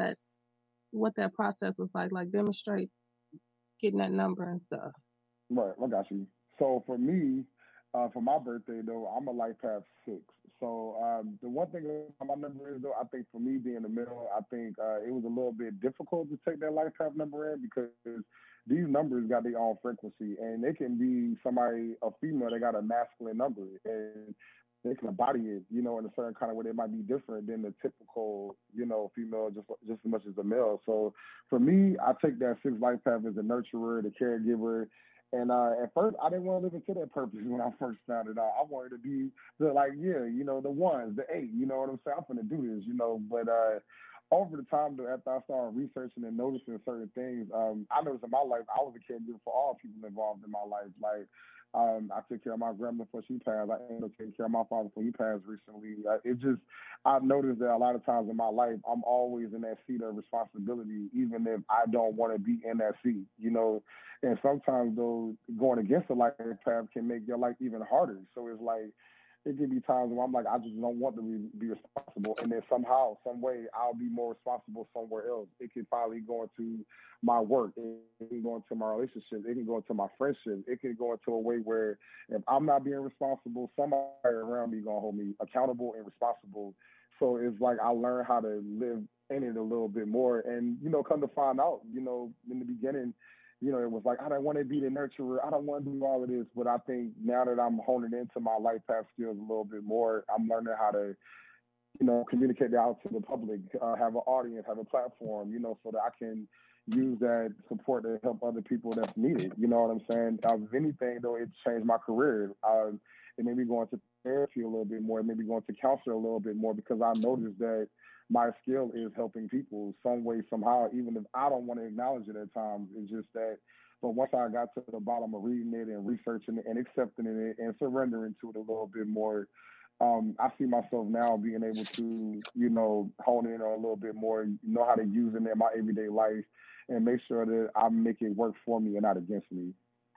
that process was like demonstrate getting that number and stuff. Right, I got you. So for me, for my birthday though, I'm a life path 6. So the one thing about my number is though, I think for me being in the middle, I think it was a little bit difficult to take that life path number in because these numbers got their own frequency, and it can be somebody, a female, that got a masculine number, and they can embody it, in a certain kind of way that might be different than the typical, female, just as much as the male. So for me, I take that 6 life path as a nurturer, the caregiver. And at first, I didn't want to live into that purpose when I first found it out. I wanted to be the ones, the 8. You know what I'm saying? I'm going to do this, But over the time, after I started researching and noticing certain things, I noticed in my life, I was a caregiver for all people involved in my life. Like, I took care of my grandma before she passed. I ended up taking care of my father before he passed recently. I've noticed that a lot of times in my life, I'm always in that seat of responsibility, even if I don't want to be in that seat, And sometimes, though, going against a life path can make your life even harder. So it's like, it can be times where I'm like, I just don't want to be responsible. And then somehow, some way, I'll be more responsible somewhere else. It can probably go into my work. It can go into my relationship. It can go into my friendship. It can go into a way where if I'm not being responsible, somebody around me going to hold me accountable and responsible. So it's like I learned how to live in it a little bit more. And, come to find out, in the beginning, it was like, I don't want to be the nurturer. I don't want to do all of this. But I think now that I'm honing into my life path skills a little bit more, I'm learning how to, communicate that out to the public, have an audience, have a platform, so that I can use that support to help other people that's needed. You know what I'm saying? If anything, though, it changed my career. It made me go into therapy a little bit more. It made me go into counseling a little bit more because I noticed that my skill is helping people some way, somehow, even if I don't want to acknowledge it at times. It's just that, but once I got to the bottom of reading it and researching it and accepting it and surrendering to it a little bit more, I see myself now being able to, hone in on a little bit more, know how to use it in my everyday life and make sure that I make it work for me and not against me.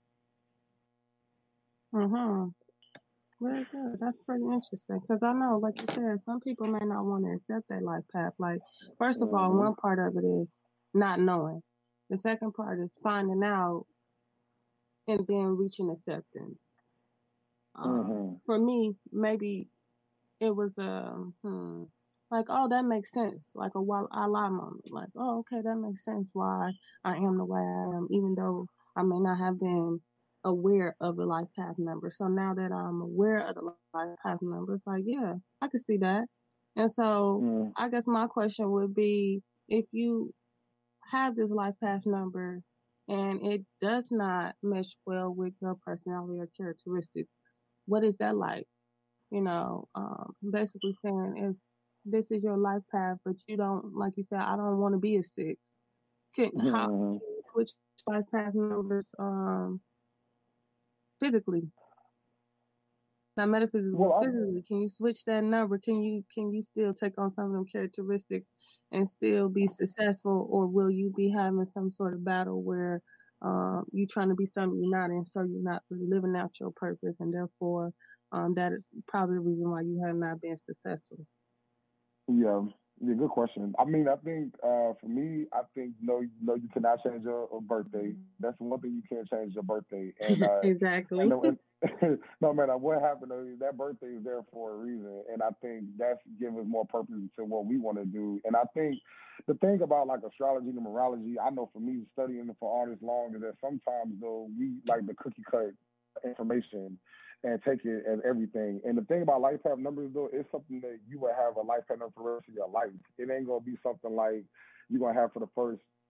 Mm-hmm. Very good. That's pretty interesting because I know, like you said, some people may not want to accept that life path. Like, first of all, one part of it is not knowing. The second part is finding out and then reaching acceptance. For me, maybe it was like, oh, that makes sense. Like a Allah moment. Like, oh, okay, that makes sense why I am the way I am, even though I may not have been aware of the life path number. So now that I'm aware of the life path number, it's like, yeah, I can see that. And so I guess my question would be, if you have this life path number and it does not mesh well with your personality or characteristics, what is that like? Basically saying if this is your life path, but you don't, like you said, I don't want to be a 6. How can you switch life path numbers physically? Not metaphysically, physically. Can you switch that number? Can you still take on some of them characteristics and still be successful, or will you be having some sort of battle where you're trying to be something you're not, and so you're not really living out your purpose, and therefore that is probably the reason why you have not been successful. Yeah, good question. I mean, I think for me, I think no, you cannot change your birthday. That's one thing you can't change, your birthday. And exactly. No matter what happened, that birthday is there for a reason. And I think that's gives us more purpose to what we want to do. And I think the thing about like astrology and numerology, I know for me studying it for all this long, is that sometimes though we like the cookie cut information and take it as everything. And the thing about life path numbers, though, it's something that you will have a life path number for the rest of your life. It ain't going to be something like you're going to have for the first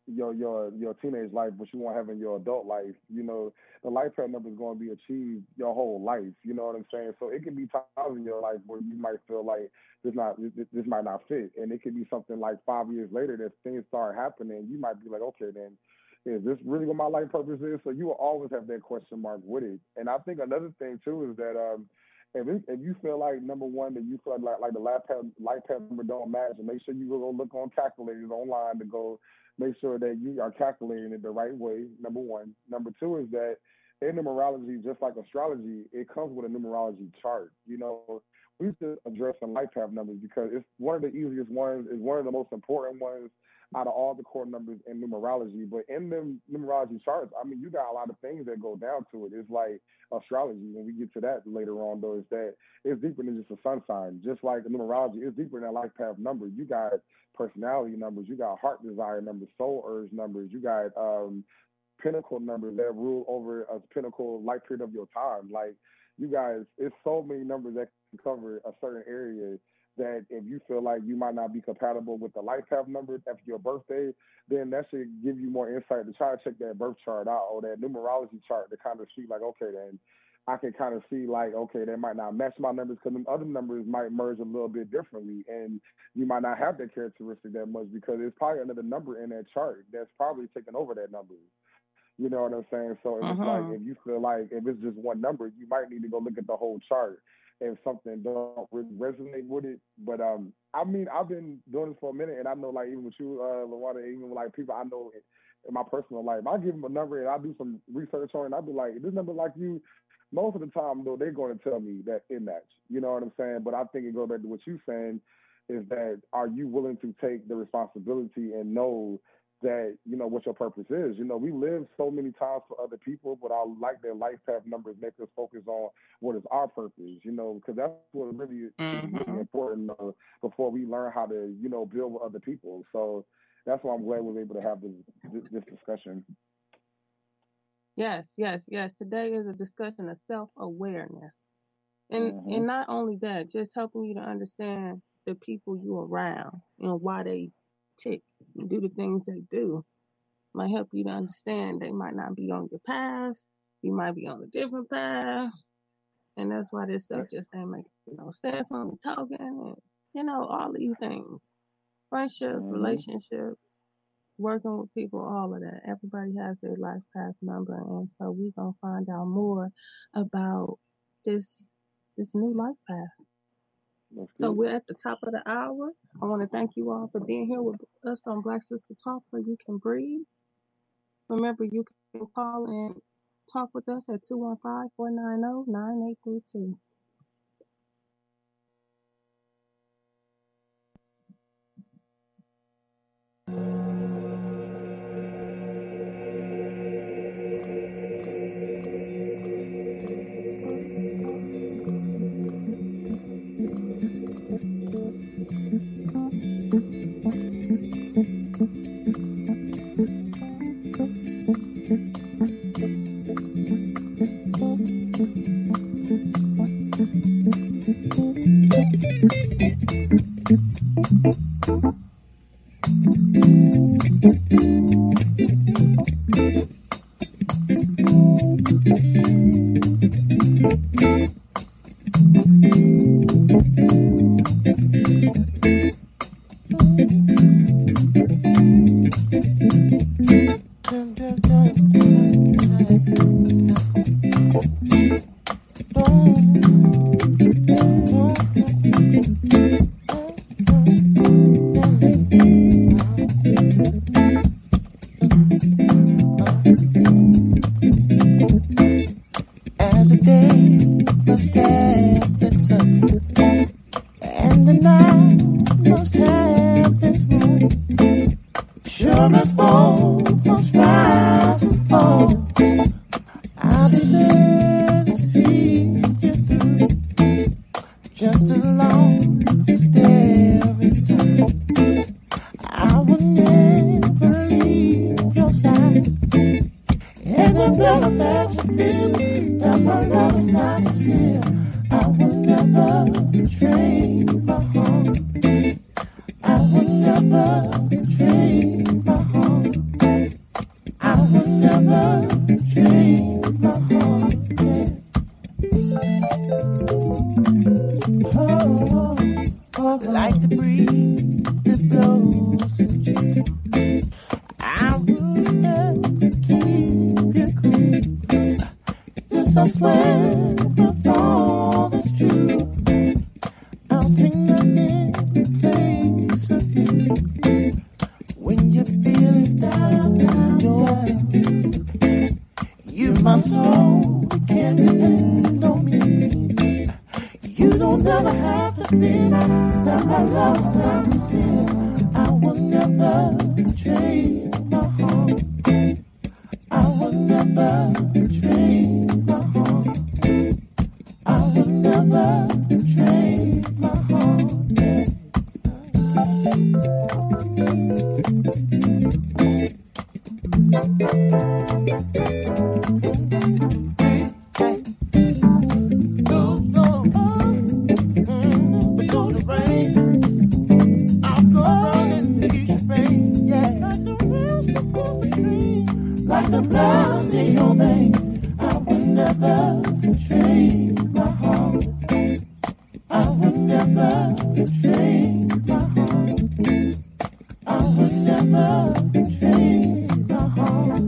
your teenage life, but you won't have in your adult life. You know, the life path number is going to be achieved your whole life. You know what I'm saying? So it can be times in your life where you might feel like this might not fit, and it could be something like 5 years later that things start happening. You might be like, okay, then is this really what my life purpose is? So you will always have that question mark with it. And I think another thing too is that if you feel like, number one, that you feel like the life path number don't match, and make sure you go look on calculators online to go make sure that you are calculating it the right way, number one. Number two is that in numerology, just like astrology, it comes with a numerology chart. You know, we should address the life path numbers because it's one of the easiest ones, it's one of the most important ones out of all the core numbers in numerology. But in the numerology charts, I mean, you got a lot of things that go down to it. It's like astrology, when we get to that later on, though, is that it's deeper than just a sun sign. Just like numerology, it's deeper than life path numbers. You got personality numbers, you got heart desire numbers, soul urge numbers, you got pinnacle numbers that rule over a pinnacle life period of your time. Like, you guys, it's so many numbers that can cover a certain area that if you feel like you might not be compatible with the life path number after your birthday, then that should give you more insight to try to check that birth chart out or that numerology chart to kind of see like, okay, then I can kind of see like, okay, that might not match my numbers because other numbers might merge a little bit differently, and you might not have that characteristic that much because there's probably another number in that chart that's probably taking over that number. You know what I'm saying? So it's like, if you feel like if it's just one number, you might need to go look at the whole chart if something don't really resonate with it. But I mean, I've been doing this for a minute, and I know, like, even with you, Lawanda, even with like people I know in my personal life, I give them a number and I do some research on it, and I'll be like, this number like you. Most of the time, though, they're going to tell me that it match. You know what I'm saying? But I think it goes back to what you're saying, is that are you willing to take the responsibility and know that, you know, what your purpose is? You know, we live so many times for other people, but I like that life path numbers make us focus on what is our purpose, you know, because that's what really is really important before we learn how to, you know, build with other people. So that's why I'm glad we're able to have this discussion. Yes. Today is a discussion of self-awareness. And not only that, just helping you to understand the people you around and why they tick and do the things they do. Might help you to understand they might not be on your path. You might be on a different path. And that's why this stuff just ain't make no sense when we're talking and, you know, all these things. Friendships, relationships, working with people, all of that. Everybody has their life path number, and so we're gonna find out more about this new life path. So we're at the top of the hour. I want to thank you all for being here with us on Black Sister Talk, where you can breathe. Remember, you can call and talk with us at 215-490-9832. I will never betray my heart. never change my heart. Yeah. Oh, like the breeze that blows in June. I will never keep you cool. This I swear with all that's true. I'll take nothing in place of you. When you're feeling down, you're my soul, you can't depend on me. You don't never have to fear that my love's not sincere. I will never change my heart. I will never change my heart. I will never change my heart. Like the blood in your vein, I will never change my heart. I will never change my heart. I will never change my heart.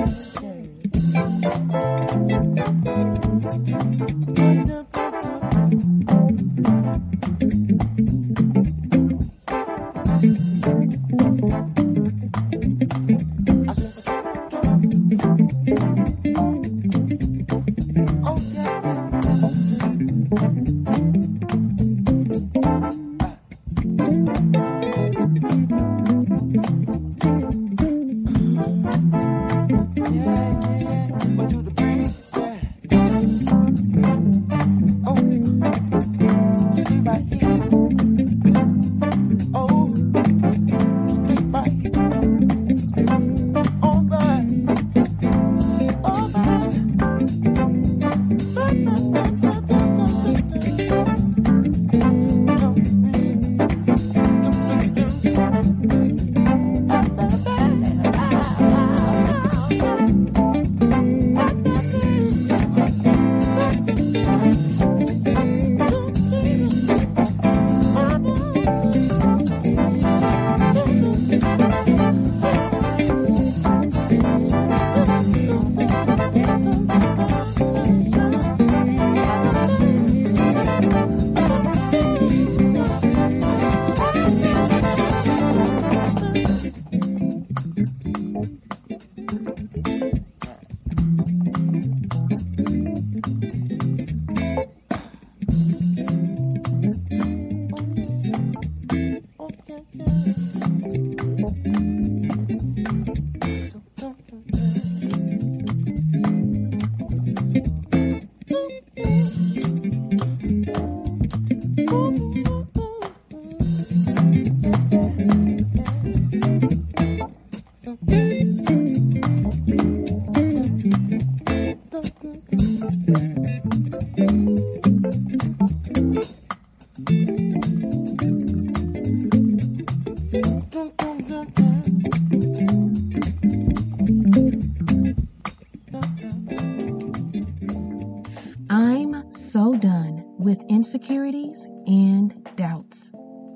I'm so done with insecurities and doubts.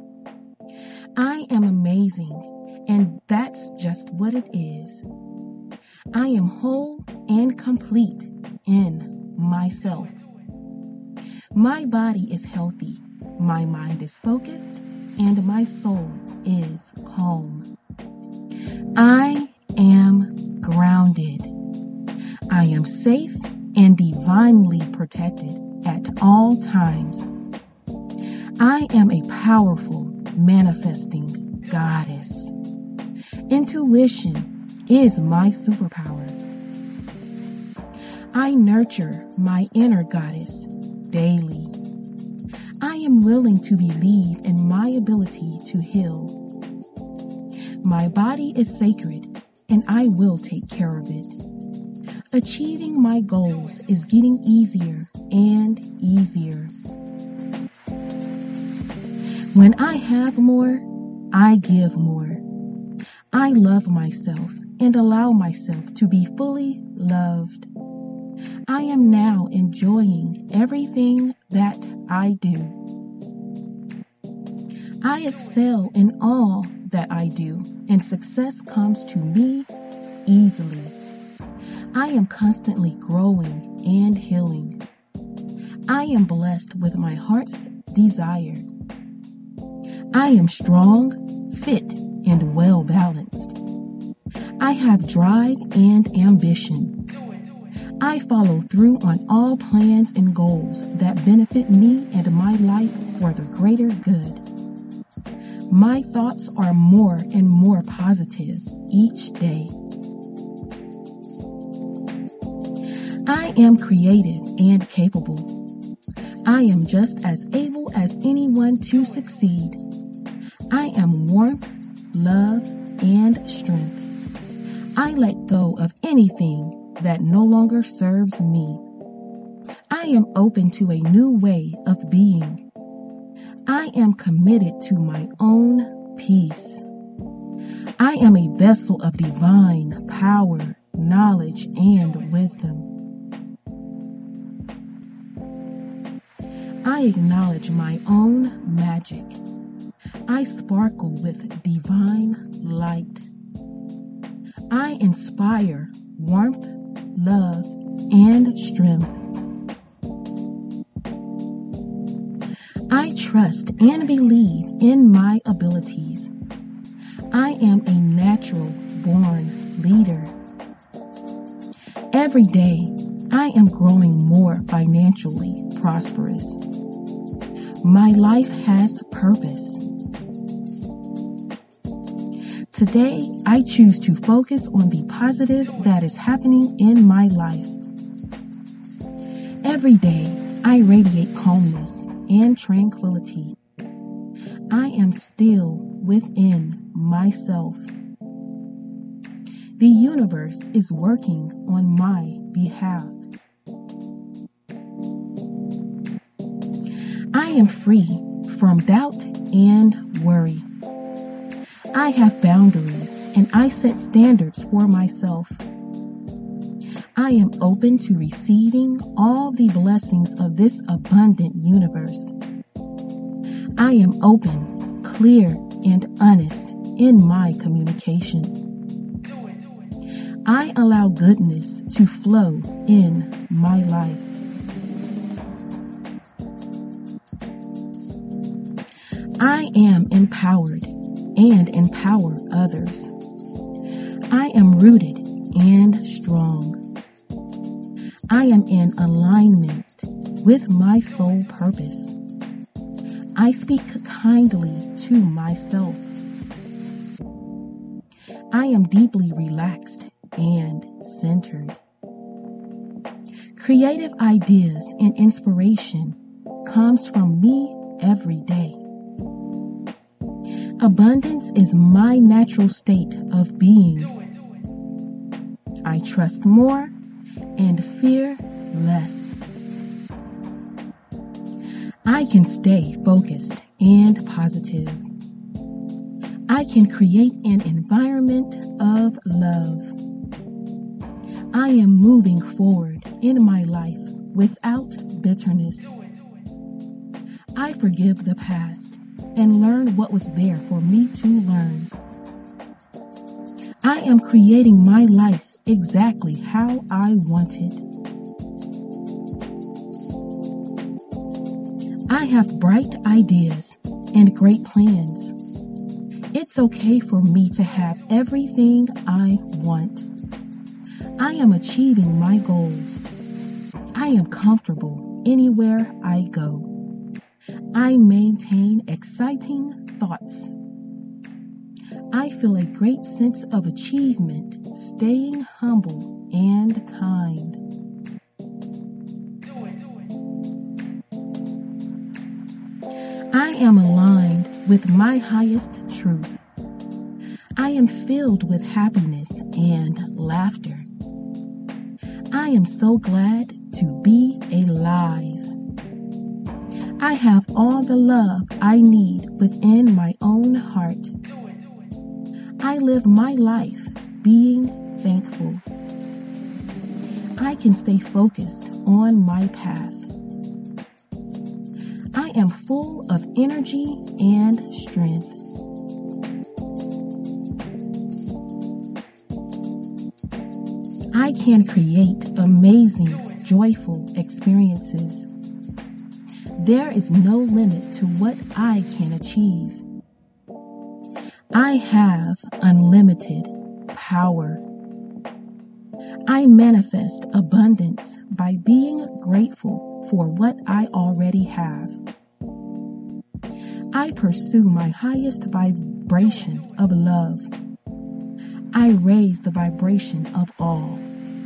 I am amazing, and that's just what it is. I am whole and complete in myself. My body is healthy, my mind is focused, and my soul is calm. I am grounded. I am safe and divinely protected at all times. I am a powerful, manifesting goddess. Intuition is my superpower. I nurture my inner goddess daily. I am willing to believe in my ability to heal. My body is sacred, and I will take care of it. Achieving my goals is getting easier and easier. When I have more, I give more. I love myself and allow myself to be fully loved. I am now enjoying everything that I do. I excel in all that I do, and success comes to me easily. I am constantly growing and healing. I am blessed with my heart's desire. I am strong, fit, and well balanced. I have drive and ambition. I follow through on all plans and goals that benefit me and my life for the greater good. My thoughts are more and more positive each day. I am creative and capable. I am just as able as anyone to succeed. I am warmth, love, and strength. I let go of anything that no longer serves me. I am open to a new way of being. I am committed to my own peace. I am a vessel of divine power, knowledge, and wisdom. I acknowledge my own magic. I sparkle with divine light. I inspire warmth, love, and strength. I trust and believe in my abilities. I am a natural born leader. Every day, I am growing more financially prosperous. My life has purpose. Today, I choose to focus on the positive that is happening in my life. Every day, I radiate calmness and tranquility. I am still within myself. The universe is working on my behalf. I am free from doubt and worry. I have boundaries and I set standards for myself. I am open to receiving all the blessings of this abundant universe. I am open, clear, and honest in my communication. I allow goodness to flow in my life. I am empowered and empower others. I am rooted and strong. I am in alignment with my soul purpose. I speak kindly to myself. I am deeply relaxed and centered. Creative ideas and inspiration comes from me every day. Abundance is my natural state of being. I trust more and fear less. I can stay focused and positive. I can create an environment of love. I am moving forward in my life without bitterness. I forgive the past and learn what was there for me to learn. I am creating my life exactly how I want it. I have bright ideas and great plans. It's okay for me to have everything I want. I am achieving my goals. I am comfortable anywhere I go. I maintain exciting thoughts. I feel a great sense of achievement, staying humble and kind. I am aligned with my highest truth. I am filled with happiness and laughter. I am so glad to be alive. I have all the love I need within my own heart. I live my life being thankful. I can stay focused on my path. I am full of energy and strength. I can create amazing, joyful experiences. There is no limit to what I can achieve. I have unlimited power. I manifest abundance by being grateful for what I already have. I pursue my highest vibration of love. I raise the vibration of all.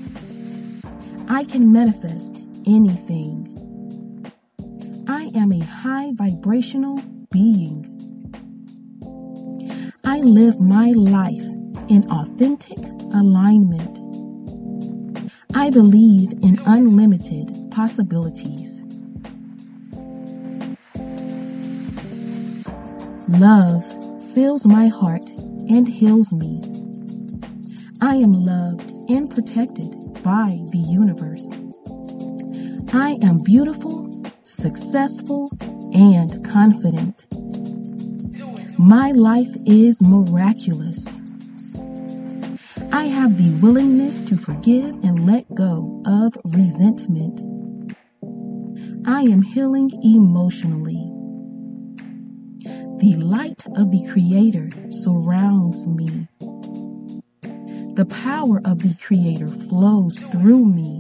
I can manifest anything. I am a high vibrational being. I live my life in authentic alignment. I believe in unlimited possibilities. Love fills my heart and heals me. I am loved and protected by the universe. I am beautiful, successful, and confident. My life is miraculous. I have the willingness to forgive and let go of resentment. I am healing emotionally. The light of the Creator surrounds me. The power of the Creator flows through me.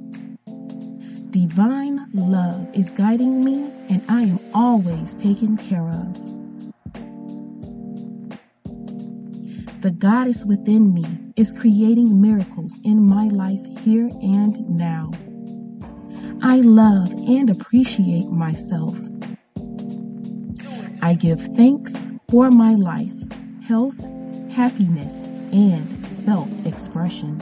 Divine love is guiding me, and I am always taken care of. The goddess within me is creating miracles in my life here and now. I love and appreciate myself. I give thanks for my life, health, happiness, and self-expression.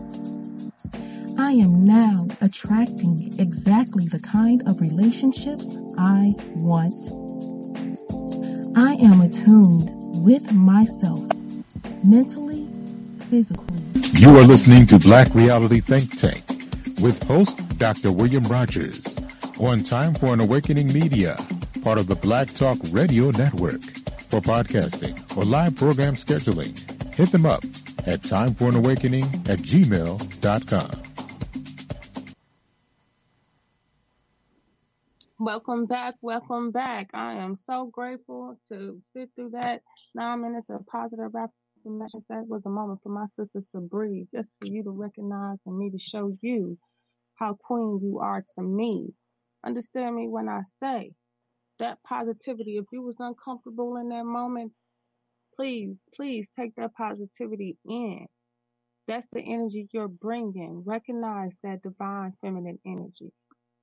I am now attracting exactly the kind of relationships I want. I am attuned with myself, mentally, physically. You are listening to Black Reality Think Tank with host Dr. William Rogers on Time for an Awakening Media, part of the Black Talk Radio Network. For podcasting or live program scheduling, hit them up at timeforanawakening@gmail.com. Welcome back. Welcome back. I am so grateful to sit through that 9 minutes of positive affirmation. That was a moment for my sisters to breathe, just for you to recognize and me to show you how queen you are to me. Understand me when I say that positivity. If you was uncomfortable in that moment, please take that positivity in. That's the energy you're bringing. Recognize that divine feminine energy.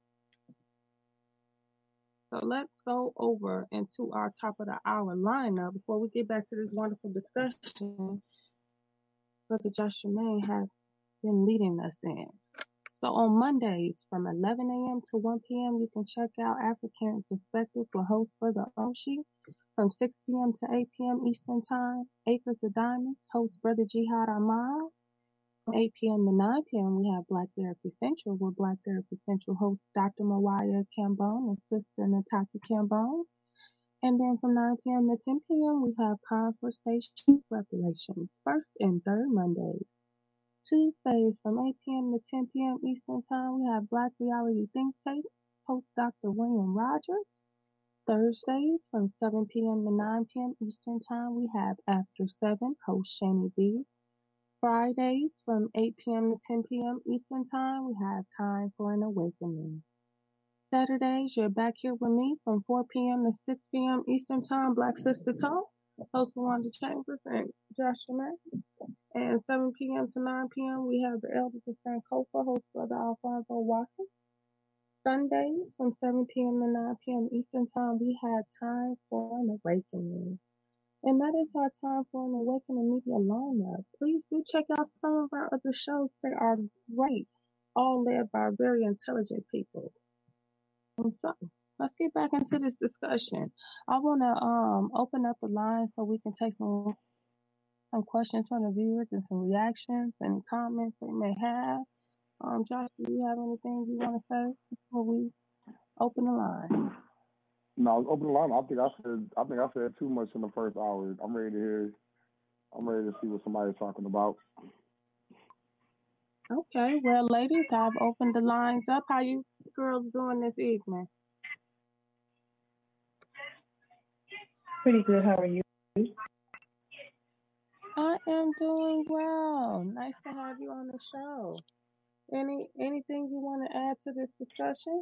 So let's go over into our top of the hour lineup before we get back to this wonderful discussion Brother Josh Jermaine has been leading us in. So on Mondays from 11 a.m. to 1 p.m., you can check out African Perspective with host Brother Oshi. From 6 p.m. to 8 p.m. Eastern Time, Acres of Diamonds, host Brother Jihad Ahmad. From 8 p.m. to 9 p.m., we have Black Therapy Central, where Black Therapy Central host Dr. Mawaya Cambone and Sister Natasha Cambone. And then from 9 p.m. to 10 p.m., we have Conversations Reparations, first and third Mondays. Tuesdays from 8 p.m. to 10 p.m. Eastern Time, we have Black Reality Think Tank, host Dr. William Rogers. Thursdays from 7 p.m. to 9 p.m. Eastern Time, we have After 7, host Shani B. Fridays from 8 p.m. to 10 p.m. Eastern Time, we have Time for an Awakening. Saturdays, you're back here with me from 4 p.m. to 6 p.m. Eastern Time, Black Sister Talk, host Wanda Chambers and Josh Jermaine. And 7 p.m. to 9 p.m., we have the Elders of San Kofa, host Brother Alfonso Watson. Sundays from 7 p.m. to 9 p.m. Eastern Time, we have Time for an Awakening. And that is our Time for an Awakening media lineup. Please do check out some of our other shows. They are great, all led by very intelligent people. And so, let's get back into this discussion. I want to open up the line so we can take some some questions from the viewers and some reactions, any comments they may have. Josh, do you have anything you want to say before we open the line? No, open the line. I think I said too much in the first hour. I'm ready to see what somebody's talking about. Okay, well, ladies, I've opened the lines up. How you girls doing this evening? Pretty good. How are you? I am doing well. Nice to have you on the show. Anything you want to add to this discussion?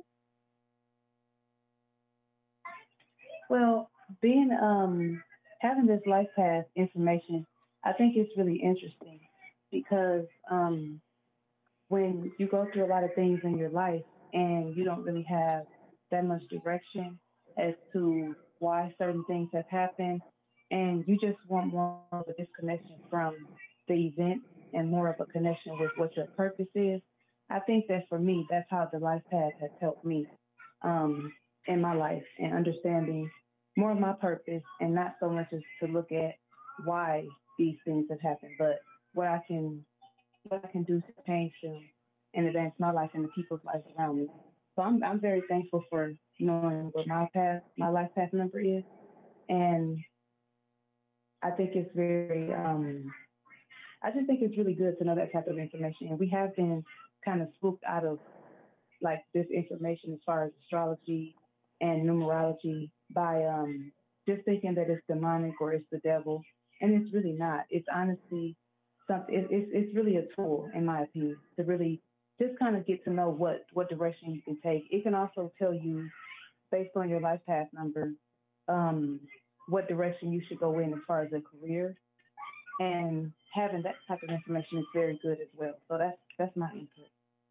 Well, being having this life path information, I think it's really interesting because when you go through a lot of things in your life and you don't really have that much direction as to why certain things have happened, and you just want more of a disconnection from the event and more of a connection with what your purpose is. I think that for me, that's how the life path has helped me in my life and understanding more of my purpose and not so much as to look at why these things have happened, but what I can do to change them and advance my life and the people's lives around me. So I'm very thankful for knowing what my life path number is, and I think it's very I just think it's really good to know that type of information. And we have been kind of spooked out of like this information as far as astrology and numerology by just thinking that it's demonic or it's the devil, and it's really not. It's honestly something. It's really a tool, in my opinion, to really just kind of get to know what direction you can take. It can also tell you, based on your life path number, what direction you should go in as far as a career, and having that type of information is very good as well. So that's my input.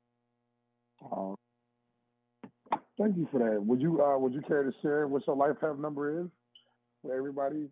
Thank you for that. Would you care to share what your life path number is for everybody?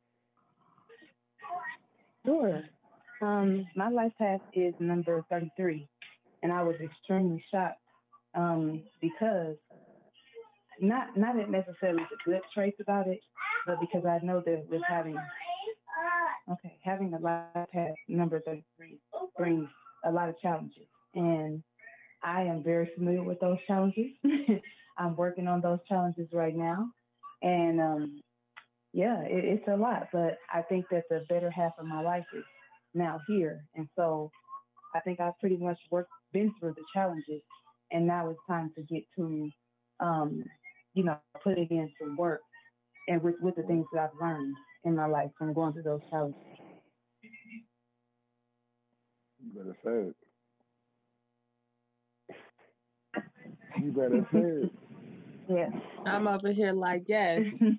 Sure. My life path is number 33, and I was extremely shocked because not necessarily the good traits about it, but because I know that with having the life path number 33 brings a lot of challenges, and I am very familiar with those challenges. I'm working on those challenges right now, and it's a lot, but I think that the better half of my life is now here, and so I think I've pretty much been through the challenges, and now it's time to get to putting in some work and with the things that I've learned in my life from going through those challenges. You better say it. You better say it. Yeah. I'm over here like, yes.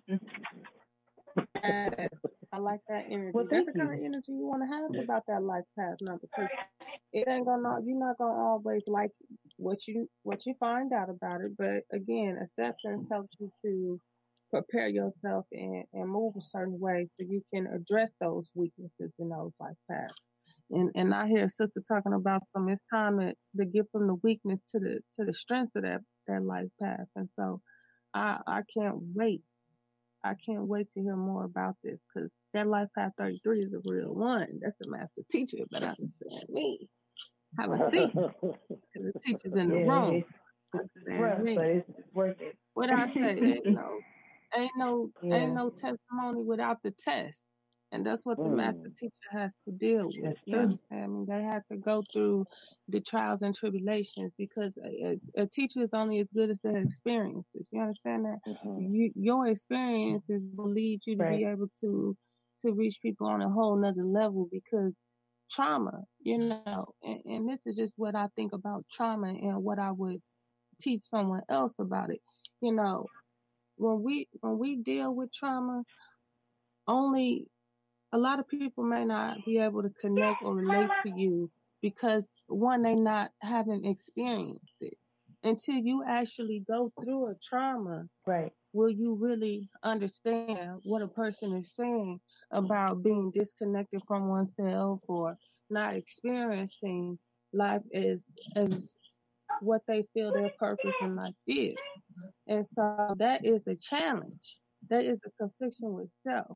Yes. I like that energy. Well, that's the kind of energy you want to have about that life path number. Because you're not gonna always like what you find out about it. But again, acceptance helps you to prepare yourself and move a certain way so you can address those weaknesses in those life paths. And I hear a sister talking about it's time to get from the weakness to the strength of that life path. And so I can't wait. I can't wait to hear more about this because that life path 33 is a real one. That's the master teacher, but understand me. Have a seat. The teacher's in the room. It's rough, but it's worth it. What I say, ain't no testimony without the test. And that's what the master teacher has to deal with. You understand? I mean, they have to go through the trials and tribulations because a teacher is only as good as their experiences. You understand that? Mm-hmm. Your experiences will lead you to be able to reach people on a whole nother level because trauma, and this is just what I think about trauma and what I would teach someone else about it. When we deal with trauma, only a lot of people may not be able to connect or relate to you because one, they haven't experienced it. Until you actually go through a trauma, will you really understand what a person is saying about being disconnected from oneself or not experiencing life as what they feel their purpose in life is. And so that is a challenge. That is a confliction with self.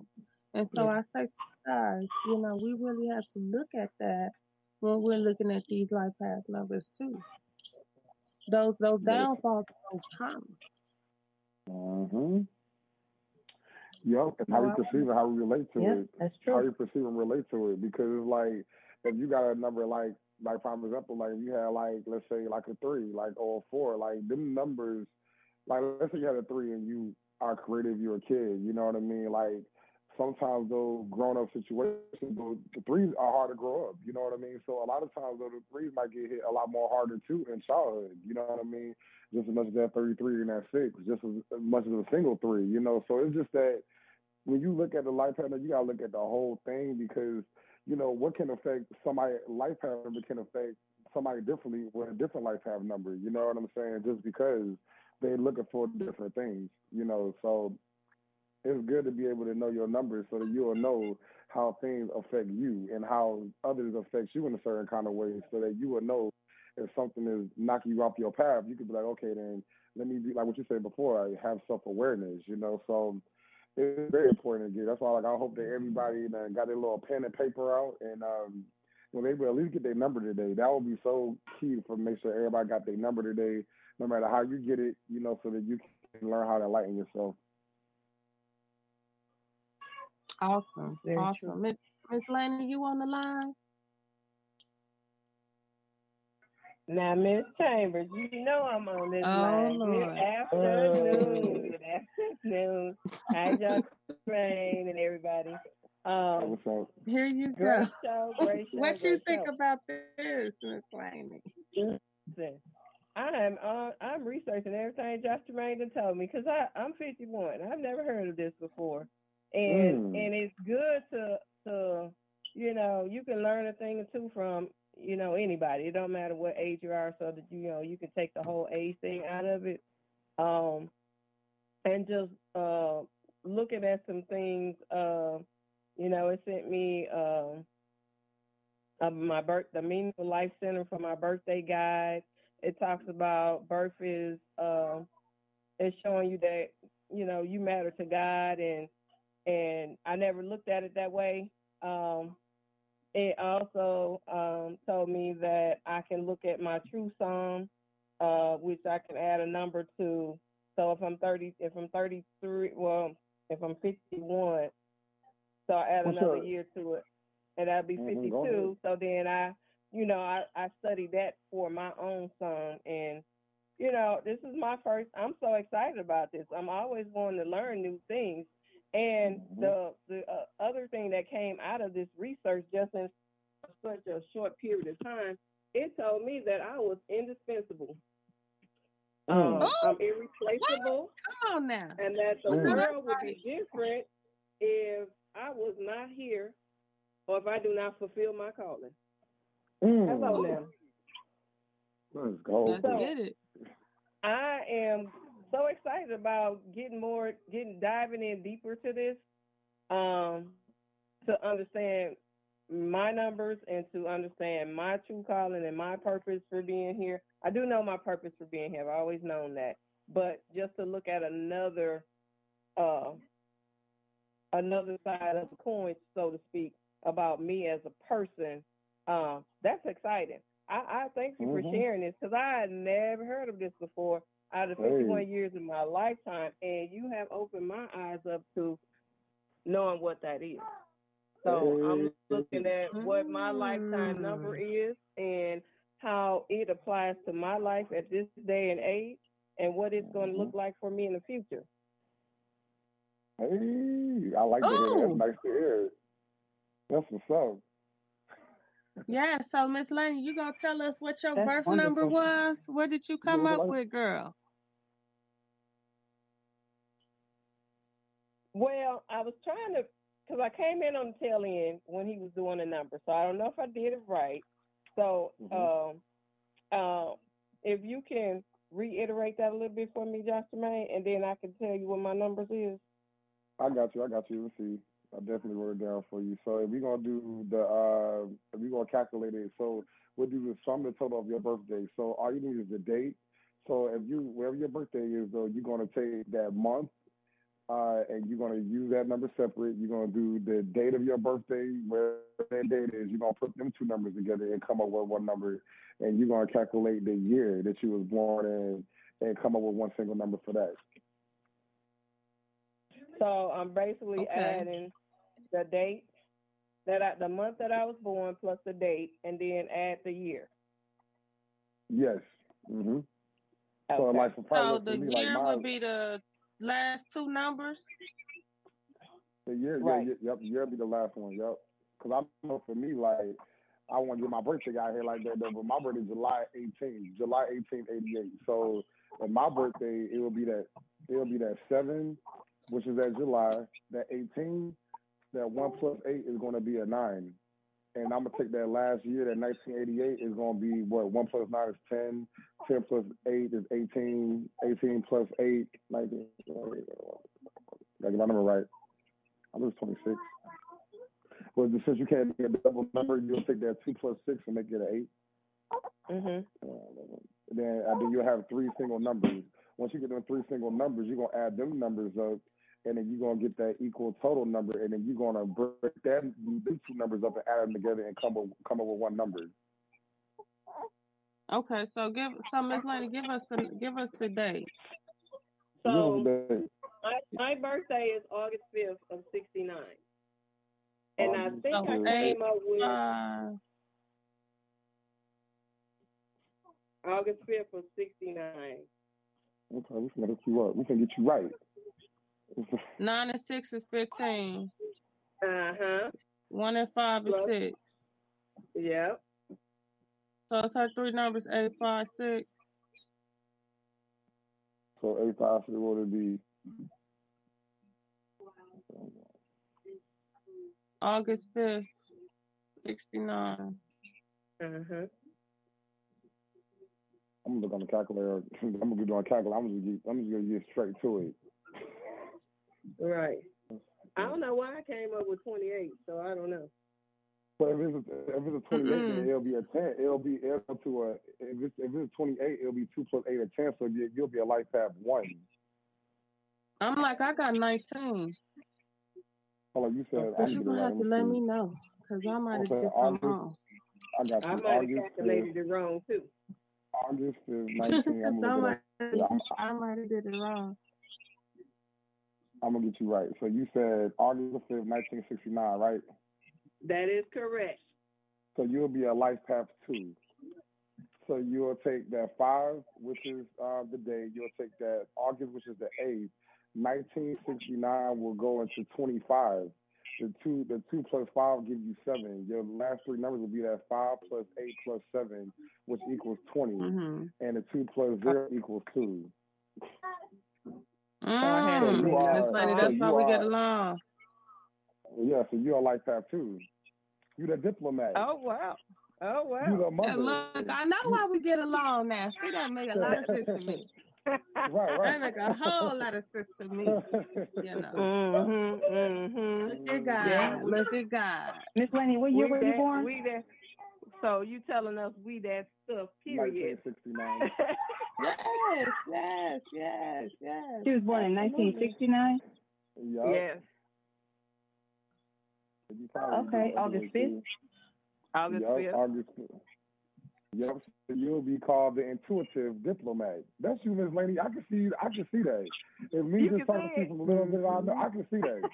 And so I say to you guys, we really have to look at that when we're looking at these life path numbers too. Those downfalls, those traumas. Mm-hmm. Yep, and how So you perceive it, how we relate to it. That's How true. you perceive and relate to it. Because it's like, if you got a number like for example, like if you had like, let's say like a 3, like, or a 4, like them numbers, like let's say you had a 3 and you are creative, you're a kid, you know what I mean? Like sometimes those grown up situations, the 3s are hard to grow up, you know what I mean? So a lot of times though, the 3s might get hit a lot more harder too in childhood, you know what I mean? Just as much as that 33 and that 6, just as much as a single 3, you know? So it's just that when you look at the life pattern, you gotta look at the whole thing because what can affect somebody life pattern number can affect somebody differently with a different life pattern number. You know what I'm saying? Just because they're looking for different things. So it's good to be able to know your numbers so that you'll know how things affect you and how others affect you in a certain kind of way, so that you will know if something is knocking you off your path. You could be like, okay, then let me be like what you said before. I have self-awareness. So it's very important to get. That's why, like, I hope that everybody got their little pen and paper out and they will at least get their number today. That would be so key for make sure everybody got their number today, no matter how you get it, so that you can learn how to enlighten yourself. Awesome. Very Awesome. true. Miss Laney, you on the line? Now, Miss Chambers, you know I'm on this Oh, line. Lord. Good afternoon. Good afternoon. Hi, John Rain and everybody. What's up? Here you Great go. show, great show, What you great think show. about this, Miss Laney? Listen, I'm researching everything Josh Tremaine done told me because I'm 51. I've never heard of this before, and it's good to you can learn a thing or two from anybody. It don't matter what age you are, so that you can take the whole age thing out of it, and just looking at some things. It sent me the Meaningful Life Center for my birthday guide. It talks about birth is it's showing you that you matter to God, and I never looked at it that way. It also told me that I can look at my true sum, which I can add a number to. So if I'm 33, well, if I'm 51, so I add another year to it, and that'd be 52. So then I studied that for my own son, and this is my first. I'm so excited about this. I'm always wanting to learn new things. And the other thing that came out of this research, just in such a short period of time, it told me that I was indispensable. I'm irreplaceable. Come on now. And that the world would be different if I was not here or if I do not fulfill my calling. Hello now. Let's go. Let's get it. I am so excited about diving in deeper to this, to understand my numbers and to understand my true calling and my purpose for being here. I do know my purpose for being here. I've always known that. But just to look at another side of the coin, so to speak, about me as a person, that's exciting. I thank you for sharing this because I had never heard of this before out of 51 years of my lifetime, and you have opened my eyes up to knowing what that is. So I'm looking at what my lifetime number is and how it applies to my life at this day and age and what it's going to look like for me in the future. Hey, I like to hear that. That's nice to hear. That's what's up. Yeah, so Miss Laney, you gonna tell us what your That's birth wonderful. number was? What did you come up with, girl? Well, I was trying to, because I came in on the tail end when he was doing the number, so I don't know if I did it right. So if you can reiterate that a little bit for me, Josh Tremaine, and then I can tell you what my numbers is. I got you. Let's see. I definitely wrote it down for you. So if we're gonna do if we're gonna calculate it, so we'll do the sum of the total of your birthday. So all you need is the date. So if wherever your birthday is, though, you're gonna take that month and you're gonna use that number separate. You're gonna do the date of your birthday, where that date is. You're gonna put them two numbers together and come up with one number, and you're gonna calculate the year that you was born in and come up with one single number for that. So I'm basically adding the date the month that I was born plus the date, and then add the year. Yes. Mm-hmm. Okay. So like So the year would be the last two numbers? The year, right. Yep, year will be the last one, yep. Because I know for me, like, I want to get my birthday out here like that, though, but my birthday is July 18th, 88. So on my birthday, it will be that 7, which is that July, that 18, that 1 plus 8 is going to be a 9. And I'm going to take that last year, that 1988 is going to be, 1 plus 9 is 10, 10 plus 8 is 18, 18 plus 8, 19. I get my number right. I was 26. Well, since you can't get a double number, you'll take that 2 plus 6 and make it an 8. Mm-hmm. Then you'll have 3 single numbers. Once you get them 3 single numbers, you're going to add them numbers up, and then you're going to get that equal total number, and then you're going to break these 2 numbers up and add them together and come up with one number. Okay, so Miss Lady, give us the date. So my birthday is August 5th of 69. And I think I came up with August 5th of 69. Okay, we can get you up. We can get you right. 9 and 6 is 15. 1 and 5 is 6. Yep. So it's her 3 numbers, 8, 5, 6. So 8, 5, 6, what would it be? August 5th, 69. I'm gonna look on the calculator. I'm gonna be doing calculator. I'm just gonna get straight to it. Right. I don't know why I came up with 28, so I don't know. But if it's a 28, then it'll be a 10. If it's a 28, it'll be 2 plus 8 or 10. So you'll be a life path 1. I'm like, I got 19. Oh, like you said, but you're gonna have to let me know, because I might have did something wrong. I got you. I might have calculated it wrong too. August is 19. I might have did it wrong. I'm gonna get you right. So you said August 5th, 1969, right? That is correct. So you'll be a life path 2. So you'll take that 5, which is the day. You'll take that August, which is the 8th. 1969 will go into 25. The 2 plus 5 gives you 7. Your last 3 numbers will be that 5 plus 8 plus 7, which equals 20. And the 2 plus 0 equals 2. That's how we get along. Yeah, so you're a life path 2. You're the diplomat. Oh, wow. You're the mother. Yeah, look, I know why we get along now. See, that make a lot of sense to me. Right. That make a whole lot of sense to me. You know. Look at God. Yeah. Look at God. Miss Lenny, what year were you born? We that. So you telling us we that stuff, period. 1969. Yes. She was born in 1969? Yep. Yes. Okay, August 5th? August 5th. August 5th. Yep. So you'll be called the intuitive diplomat. That's you, Miss Laney. I can see that. If me you just talking to you from a little bit, I know I can see that.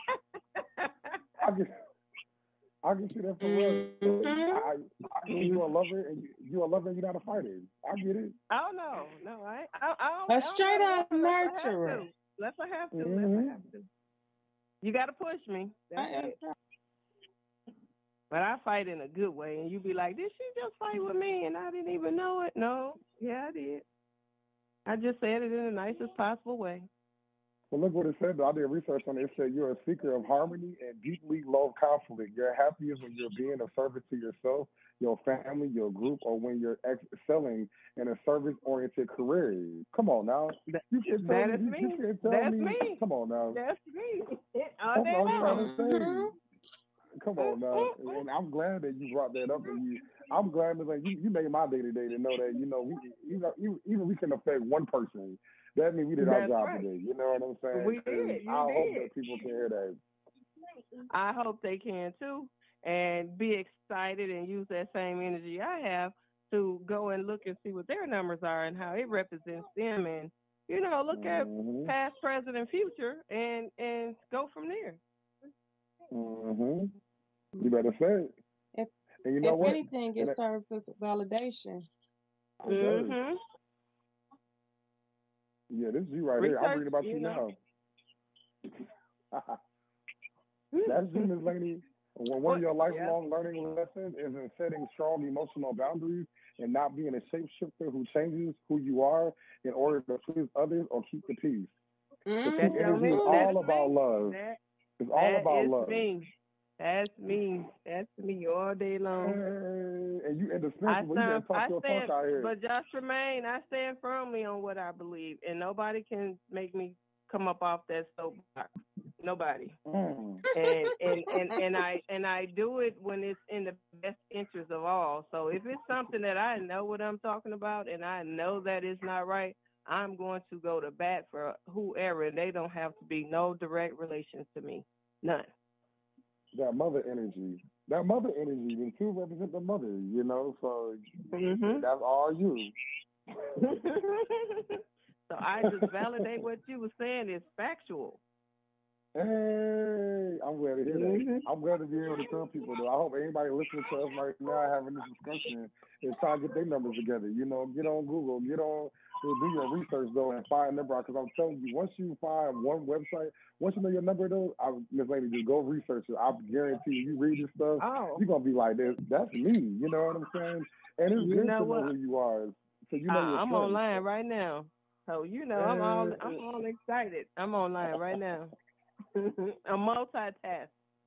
I can see that for real. I can see you a lover and you're not a fighter. I get it. Oh no, I a straight up nurturer. Let's have to. You got to push me. That's it. But I fight in a good way, and you be like, did she just fight with me and I didn't even know it? No, yeah, I did. I just said it in the nicest possible way. Well, look what it said, though. I did research on it. It said you're a seeker of harmony and deeply love conflict. You're happiest when you're being of service to yourself, your family, your group, or when you're excelling in a service-oriented career. Come on now. You can't tell that is me. You can't tell That's me. me. Come on now. That's me. All day long. Come on now, and I'm glad that you brought that up, and I'm glad that you made my day today to know that even we can affect one person. That means we did our job today. You know what I'm saying? We did. I hope that people can hear that. I hope they can too, and be excited and use that same energy I have to go and look and see what their numbers are and how it represents them, and look at past, present, and future, and go from there. You better say it. And you know if what? anything, it serves as validation. Yeah, this is you right here. I'm reading about you now. That's you, Ms. Laney. One of your lifelong learning lessons is in setting strong emotional boundaries and not being a shapeshifter who changes who you are in order to please others or keep the peace. The true energy is all about love. It's all about love. That's me all day long. And you indispensable. You better talk your talk out here. But just Tremaine, I stand firmly on what I believe, and nobody can make me come up off that soapbox. Nobody. And I do it when it's in the best interest of all. So if it's something that I know what I'm talking about and I know that it's not right, I'm going to go to bat for whoever, and they don't have to be no direct relations to me. None. That mother energy, the two represent the mother, so that's all you. So I just validate what you were saying is factual. Hey, I'm glad to hear that. I'm glad to be able to tell people, though. I hope anybody listening to us right now having this discussion is trying to get their numbers together. Get on Google, do your research, though, and find a number. Because I'm telling you, once you find one website, once you know your number, though, Ms. Lady, just go research it. I guarantee you read this stuff, you're going to be like, that's me. You know what I'm saying? And it's good to know who you are. So I'm online right now. So, I'm all excited. I'm online right now. I'm multitask.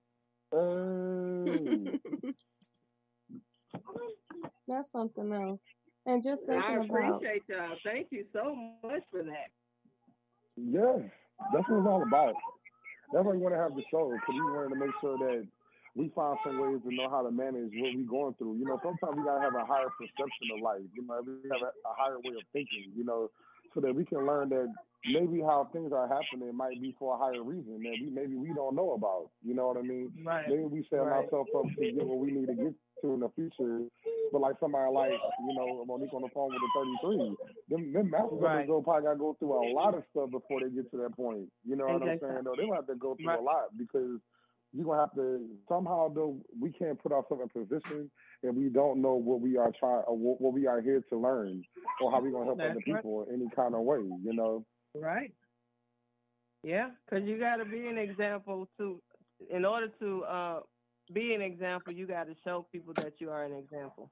That's something else. And just thinking I appreciate y'all. Thank you so much for that. Yes, that's what it's all about. That's why we want to have the show, because we wanted to make sure that we find some ways to know how to manage what we're going through. Sometimes we got to have a higher perception of life. We have a higher way of thinking, so that we can learn that maybe how things are happening might be for a higher reason that maybe we don't know about. You know what I mean? Right. Maybe we set ourselves up to get what we need to get to in the future. But like somebody like, Monique on the phone with the 33, them master probably got to go through a lot of stuff before they get to that point. You know what I'm saying? Though they'll have to go through a lot, because you're going to have to, somehow, though, we can't put ourselves in position and we don't know what we are trying, or what we are here to learn, or how we're going to help other people in any kind of way, Right. Yeah, because you got to be an example too. In order to be an example, you got to show people that you are an example.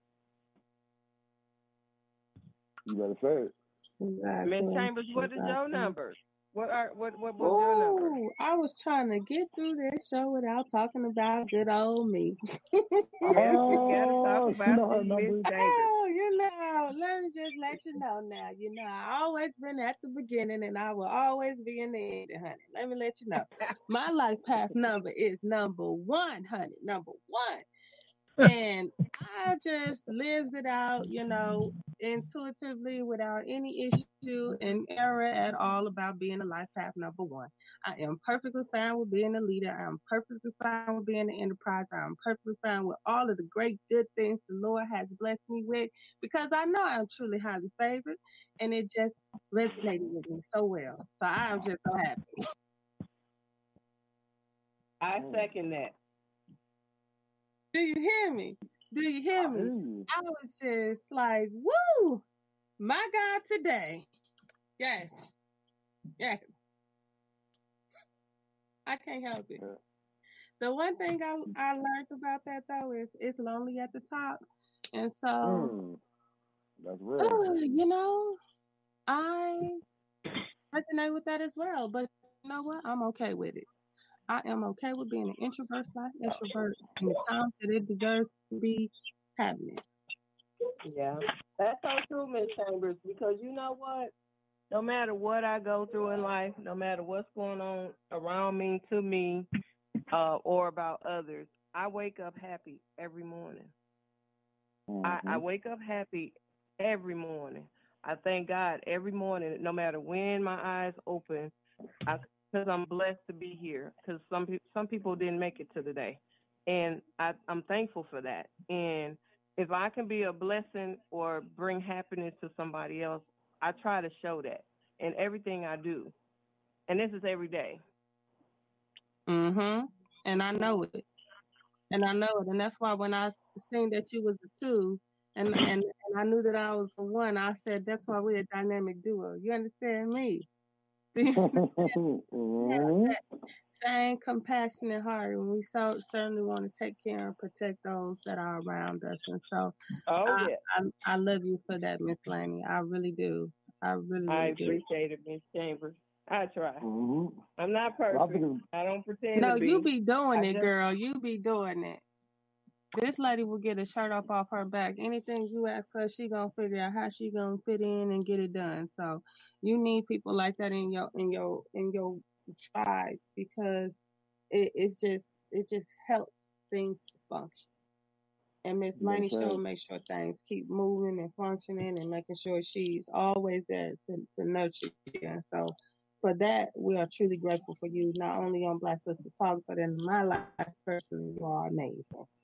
You better say it. Ms. Chambers, what is your number? What was your number? I was trying to get through this show without talking about good old me. Yes, we got to talk about Ms. Chambers. Let me just let you know now. I always been at the beginning and I will always be in the end, honey. Let me let you know. My life path number is number 1, honey. Number 1. And I just lives it out, intuitively without any issue and error at all about being a life path number 1. I am perfectly fine with being a leader. I'm perfectly fine with being an enterprise. I'm perfectly fine with all of the great good things the Lord has blessed me with, because I know I'm truly highly favored, and it just resonated with me so well. So I'm just so happy. I second that. Do you hear me? I was just like, woo, my God, today. Yes. I can't help it. The one thing I learned about that, though, is it's lonely at the top. And so, that's real. I resonate with that as well. But you know what? I'm okay with it. I am okay with being an introvert / extrovert in the times that it deserves to be happening. Yeah, that's so true, Ms. Chambers, because you know what? No matter what I go through in life, no matter what's going on around me, to me, or about others. I wake up happy every morning. I wake up happy every morning. I thank God every morning, no matter when my eyes open, because I'm blessed to be here. Because some people didn't make it to the day, and I'm thankful for that. And if I can be a blessing or bring happiness to somebody else, I try to show that in everything I do. And this is every day. And I know it. And that's why when I seen that you was a two, and I knew that I was a one, I said that's why we're a dynamic duo. You understand me? Yeah, that same compassionate heart, and we certainly want to take care and protect those that are around us. And so, I love you for that, Miss Laney. I really do. I really do. Appreciate it, Miss Chambers. I try. I'm not perfect. I don't pretend No, to be. you be doing it, girl. You be doing it. This lady will get a shirt off her back. Anything you ask her, she gonna figure out how she gonna fit in and get it done. So you need people like that in your tribe, because it just helps things to function. And Miss Laney Show makes sure things keep moving and functioning, and making sure she's always there to nurture you. And so for that, we are truly grateful for you, not only on Black Sister Talk, but in my life personally. You are amazing.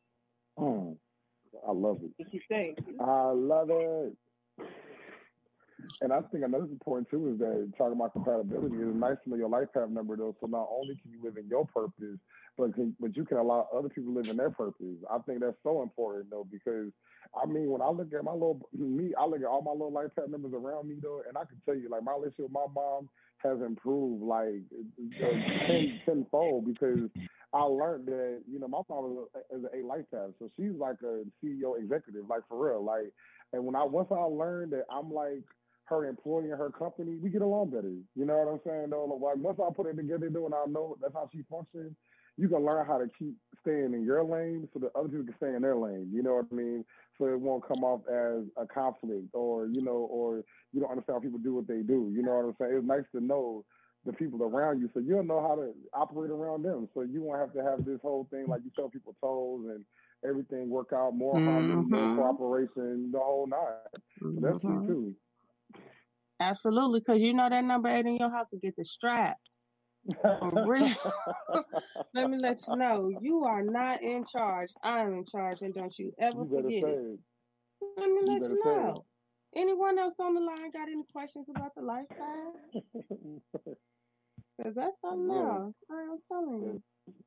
I love it. I love it. And I think another important too is that talking about compatibility, is nice to know your life path number though. So not only can you live in your purpose, but you can allow other people to live in their purpose. I think that's so important though, because I mean, when I look at I look at all my little life path members around me though, and I can tell you, like, my relationship with my mom has improved like tenfold, because I learned that, my mom is an 8 life path, so she's like a CEO executive, like, for real, like. And once I learned that I'm like her employee in her company, we get along better. You know what I'm saying? Though, like, once I put it together, though, and I know that's how she functions, you can learn how to keep staying in your lane so that other people can stay in their lane. You know what I mean? So it won't come off as a conflict, or you don't understand how people do what they do. You know what I'm saying? It's nice to know the people around you, so you'll know how to operate around them. So you won't have to have this whole thing like you tell people toes and everything work out, more harmony, more cooperation, the whole nine. So that's key too. Absolutely, because that number 8 in your house will get the strap. For real. Let me let you know, you are not in charge. I am in charge, and don't you ever forget it. Let me let you know. Anyone else on the line got any questions about the life path? Because that's something else. I'm telling you.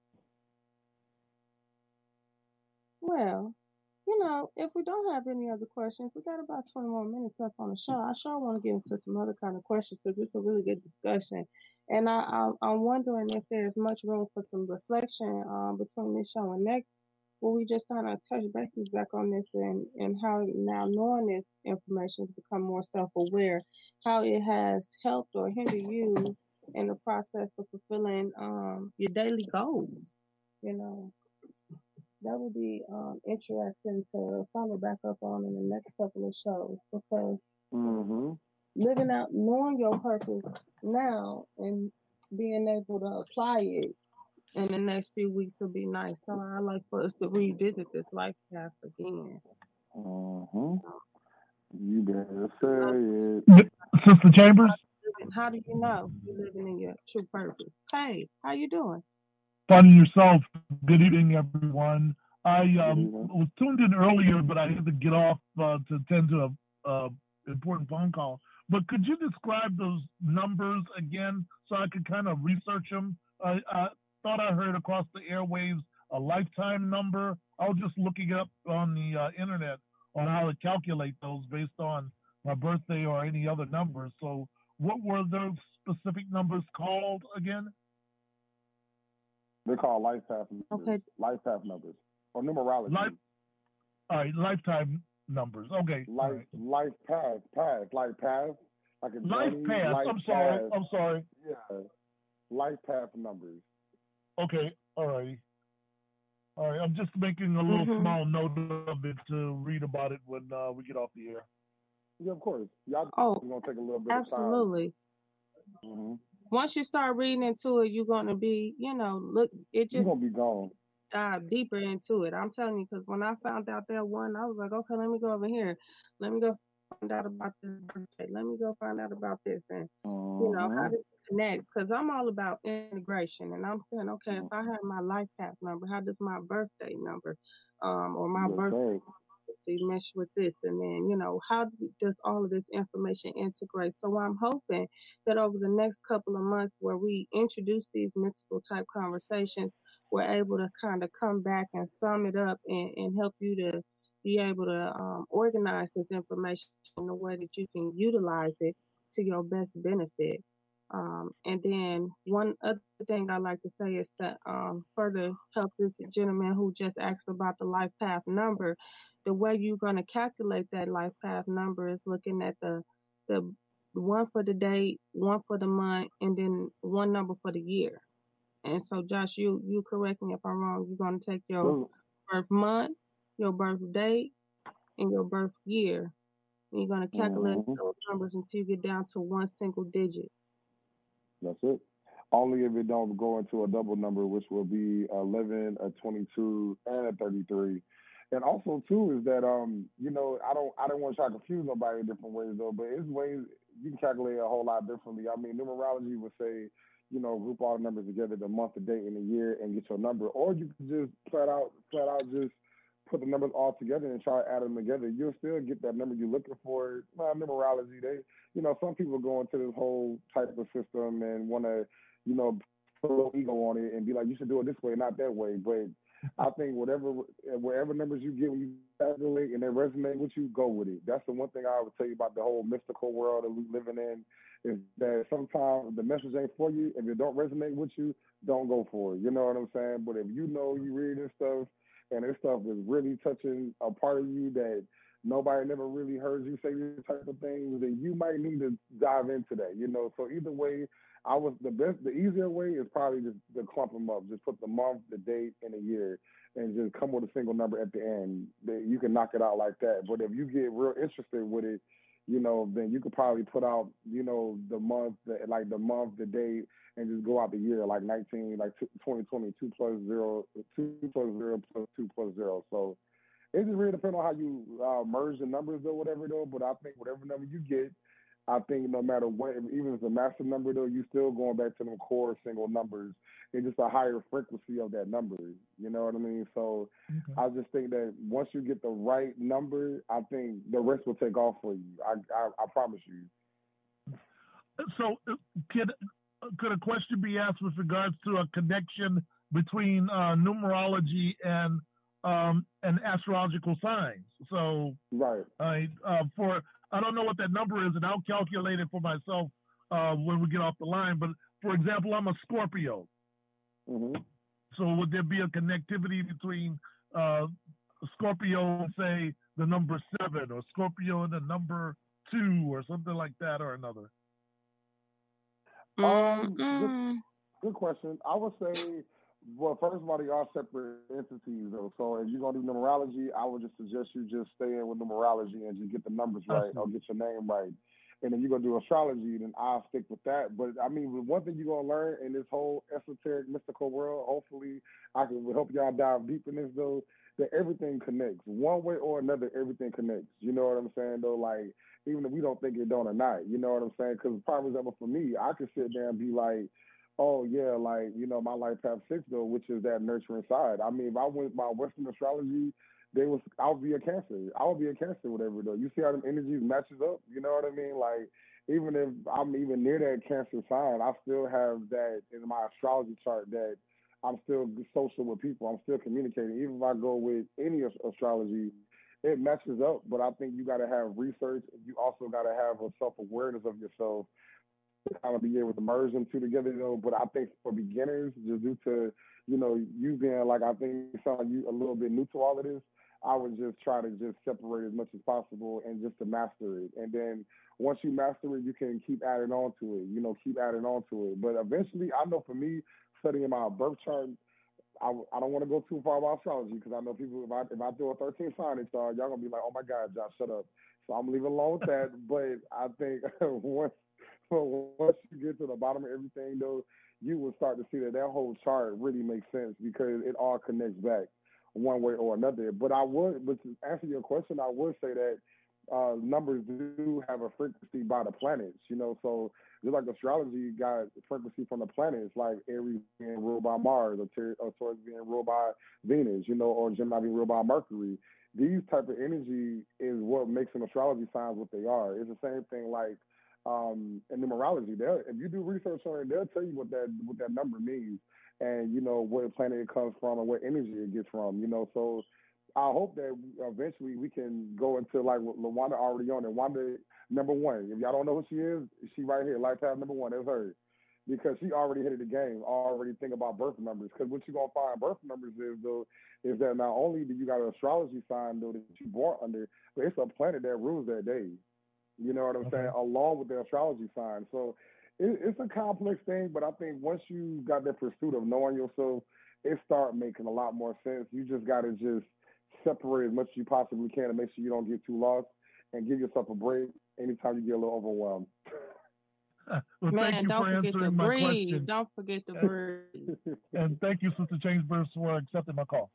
Well, if we don't have any other questions, we got about 20 more minutes left on the show. I sure want to get into some other kind of questions, because it's a really good discussion. And I'm wondering if there's much room for some reflection between this show and next, where we just kind of touch bases back on this, and how now knowing this information has become more self-aware, how it has helped or hindered you in the process of fulfilling your daily goals. That would be interesting to follow back up on in the next couple of shows, because living out, knowing your purpose now and being able to apply it in the next few weeks will be nice. So I'd like for us to revisit this life path again. You better say it. Sister Chambers? How do you know you're living in your true purpose? Hey, how you doing? Finding yourself. Good evening, everyone. I was tuned in earlier, but I had to get off to attend to a important phone call. But could you describe those numbers again so I could kind of research them? I thought I heard across the airwaves a lifetime number. I was just looking up on the internet on how to calculate those based on my birthday or any other numbers. So what were those specific numbers called again? They're called life path numbers. Okay. Life path numbers. Or numerology. All right, lifetime numbers. Okay. Life path. Like path. Like a life journey, path. Life I'm sorry. Yeah. Life path numbers. Okay. All right. I'm just making a little small note of it to read about it when we get off the air. Yeah, of course. Y'all going to take a little bit absolutely. of time. once you start reading into it, you're gonna be, look, it You're just gonna be gone. dive deeper into it. I'm telling you, because when I found out that one, I was like, okay, let me go over here. Let me go find out about this birthday. Let me go find out about this, and how does it connect? Because I'm all about integration, and I'm saying, okay, if I have my life path number, how does my birthday number, or my birthday mesh with this, and then how does all of this information integrate? So I'm hoping that over the next couple of months, where we introduce these mystical type conversations, we're able to kind of come back and sum it up and help you to be able to organize this information in a way that you can utilize it to your best benefit. And then one other thing I like to say is to further help this gentleman who just asked about the life path number. The way you're going to calculate that life path number is looking at the one for the date, one for the month, and then one number for the year. And so, Josh, you correct me if I'm wrong. You're going to take your birth month, your birth date, and your birth year. And you're going to calculate those numbers until you get down to one single digit. That's it. Only if it don't go into a double number, which will be 11, a 22, and a 33. And also too is that I don't want to try to confuse nobody in different ways though, but it's ways you can calculate a whole lot differently. I mean, numerology would say, group all the numbers together, the month, the date, and the year, and get your number. Or you can just flat out just put the numbers all together and try to add them together. You'll still get that number you're looking for. Numerology, some people go into this whole type of system and want to, put a little ego on it and be like, you should do it this way, not that way. But I think wherever numbers you get when you calculate and they resonate with you, go with it. That's the one thing I would tell you about the whole mystical world that we're living in, is that sometimes the message ain't for you. If it don't resonate with you, don't go for it. You know what I'm saying? But if you read this stuff and this stuff is really touching a part of you that nobody never really heard you say these type of things, then you might need to dive into that. So either way, the easier way is probably just to clump them up. Just put the month, the date, and the year, and just come with a single number at the end. You can knock it out like that. But if you get real interested with it, then you could probably put out, the month, the date, and just go out the year, like 2020, 2 plus 0, 2 plus 0 plus 2 plus 0. So it just really depends on how you merge the numbers or whatever, though. But I think whatever number you get, I think no matter what, even if it's a massive number, though, you still going back to them core single numbers. It's just a higher frequency of that number. You know what I mean? So I just think that once you get the right number, I think the rest will take off for you. I promise you. So could a question be asked with regards to a connection between numerology and astrological signs? So right. I don't know what that number is, and I'll calculate it for myself when we get off the line. But for example, I'm a Scorpio. So would there be a connectivity between Scorpio and say the number 7, or Scorpio and the number 2, or something like that, or another? Good question. I would say, well, first of all, they are separate entities, though. So if you're going to do numerology, I would just suggest you just stay in with numerology and just get the numbers right, or get your name right. And then you're going to do astrology, then I'll stick with that. But, I mean, one thing you're going to learn in this whole esoteric, mystical world, hopefully I can help y'all dive deep in this, though, that everything connects. One way or another, everything connects. You know what I'm saying, though? Like, even if we don't think it don't or not, you know what I'm saying? Because, for example, for me, I could sit there and be like, oh, yeah, like, my life path 6, though, which is that nurturing side. I mean, if I went by Western astrology, I would be a Cancer. I would be a Cancer, whatever, though. You see how them energies matches up? You know what I mean? Like, even if I'm even near that Cancer sign, I still have that in my astrology chart that I'm still social with people. I'm still communicating. Even if I go with any astrology, it matches up. But I think you got to have research. You also got to have a self-awareness of yourself to kind of be able to merge them two together, though. But I think for beginners, just due to, you being like, I think you sound like you a little bit new to all of this, I would just try to just separate as much as possible and just to master it. And then once you master it, you can keep adding on to it, keep adding on to it. But eventually, I know for me, studying my birth chart, I don't want to go too far about astrology, because I know people, if I do a 13 sign, y'all going to be like, oh my God, Josh, shut up. So I'm leaving alone with that. But I think once So once you get to the bottom of everything, though, you will start to see that whole chart really makes sense because it all connects back one way or another. But to answer your question, I would say that numbers do have a frequency by the planets, so just like astrology got frequency from the planets, like Aries being ruled by Mars, or Taurus being ruled by Venus, or Gemini being ruled by Mercury. These type of energy is what makes an astrology signs what they are. It's the same thing like in numerology. If you do research on it, they'll tell you what that number means and what planet it comes from and what energy it gets from. So I hope that eventually we can go into like what LaWanda already on. And Wanda, number one, if y'all don't know who she is, she right here, Lifetime number one. That's her. Because she already hit the game, already think about birth numbers. Because what you're going to find birth numbers is that not only do you got an astrology sign, though, that you're born under, but it's a planet that rules that day. You know what I'm saying? Along with the astrology sign. So it's a complex thing, but I think once you got that pursuit of knowing yourself, it start making a lot more sense. You just got to just separate as much as you possibly can to make sure you don't get too lost and give yourself a break anytime you get a little overwhelmed. Well, Man, don't forget to breathe. Question. Don't forget to breathe. And thank you, Sister Chambers, for accepting my call.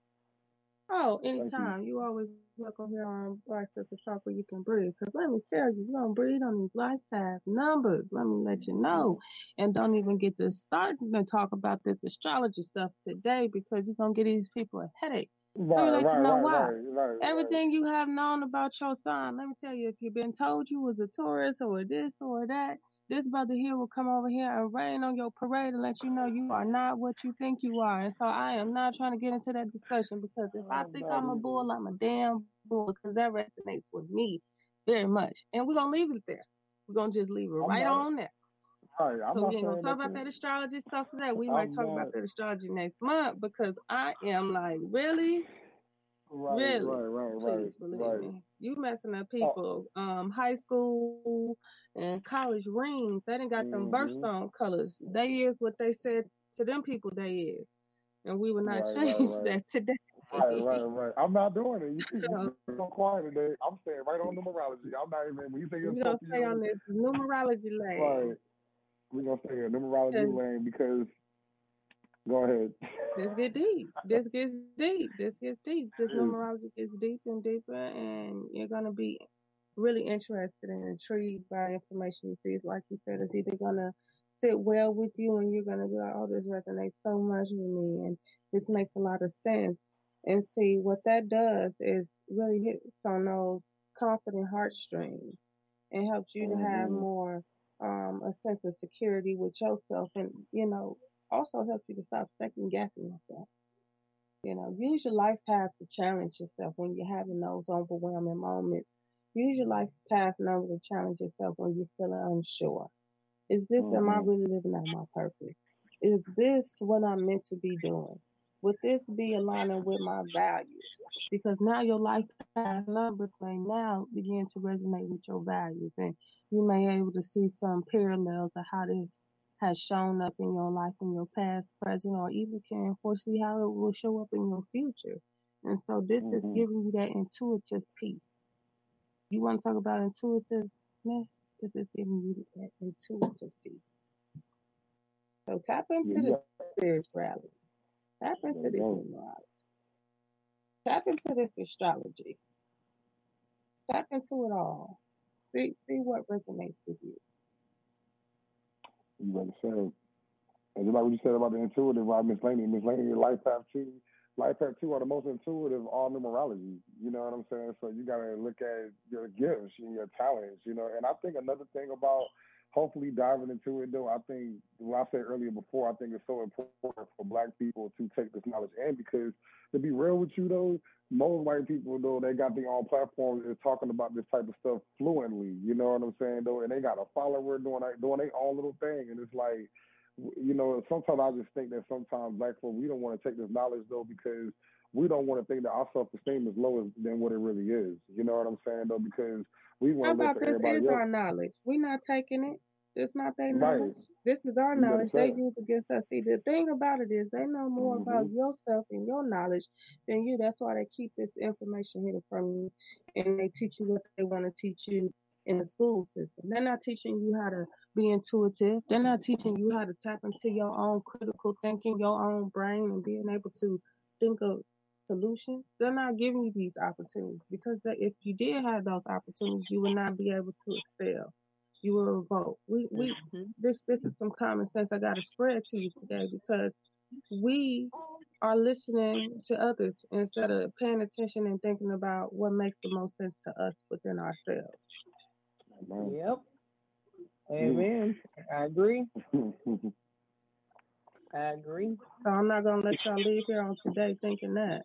Oh, anytime. You always welcome here on Black Sister Talk where you can breathe. Because let me tell you, you're going to breathe on these life path numbers. Let me let you know. And don't even get to start to talk about this astrology stuff today because you're going to get these people a headache. Let me let you know why. Everything you have known about your sign, let me tell you, if you've been told you was a Taurus or this or that, this brother here will come over here and rain on your parade and let you know you are not what you think you are. And so I am not trying to get into that discussion because if I think I'm a bull, I'm a damn bull because that resonates with me very much. And we're going to leave it there. We're going to just leave it on there. Right, so we ain't going to talk about that astrology stuff today. We might talk about that astrology next month because I am like, really? Really? Please believe me. You messing up people. High school and college rings. They done got them birthstone colors. They is what they said to them people they is. And we will not change that today. Right. I'm not doing it. You're so quiet today. I'm staying right on numerology. I'm not even, when you say you're going to stay on this numerology lane. Right. We're going to stay in numerology lane because, go ahead. This gets deep. This numerology gets deep and deeper, and you're going to be really interested and intrigued by the information you see. It's like you said, it's either going to sit well with you and you're going to be like, oh, this resonates so much with me, and this makes a lot of sense. And see, what that does is really hits on those confident heartstrings and helps you to have more a sense of security with yourself and, also helps you to stop second guessing yourself. Use your life path to challenge yourself when you're having those overwhelming moments. Use your life path number to challenge yourself when you're feeling unsure. Is this, am I really living out my purpose? Is this what I'm meant to be doing? Would this be aligning with my values? Because now your life path numbers may now begin to resonate with your values, and you may be able to see some parallels of how this has shown up in your life in your past, present, or even can foresee how it will show up in your future. And so this is giving you that intuitive piece. You want to talk about intuitiveness? This is giving you that intuitive piece. So tap into the spirituality. Tap into this numerology. Tap into this astrology. Tap into it all. See what resonates with you. You better say it. And just like what you said about the intuitive, right, Miss Laney, your life path 2 are the most intuitive all numerology. You know what I'm saying? So you got to look at your gifts and your talents, And I think another thing about hopefully diving into it, though, I think, what I said earlier before, I think it's so important for Black people to take this knowledge in because, to be real with you, though, most white people, though, they got their own platforms and talking about this type of stuff fluently. You know what I'm saying, though? And they got a follower doing their own little thing. And it's like, sometimes I just think that sometimes Black folk, we don't want to take this knowledge, though, because we don't want to think that our self-esteem is lower than what it really is. You know what I'm saying, though? Because we want to look for everybody else. This is our knowledge. We're not taking it. It's not their knowledge. This is our knowledge they use against us. See, the thing about it is they know more about yourself and your knowledge than you. That's why they keep this information hidden from you, and they teach you what they want to teach you in the school system. They're not teaching you how to be intuitive. They're not teaching you how to tap into your own critical thinking, your own brain, and being able to think of solutions. They're not giving you these opportunities because if you did have those opportunities, you would not be able to excel. You will revolt. This is some common sense I got to spread to you today because we are listening to others instead of paying attention and thinking about what makes the most sense to us within ourselves. Yep. Amen. I agree. I agree. So I'm not gonna let y'all leave here on today thinking that.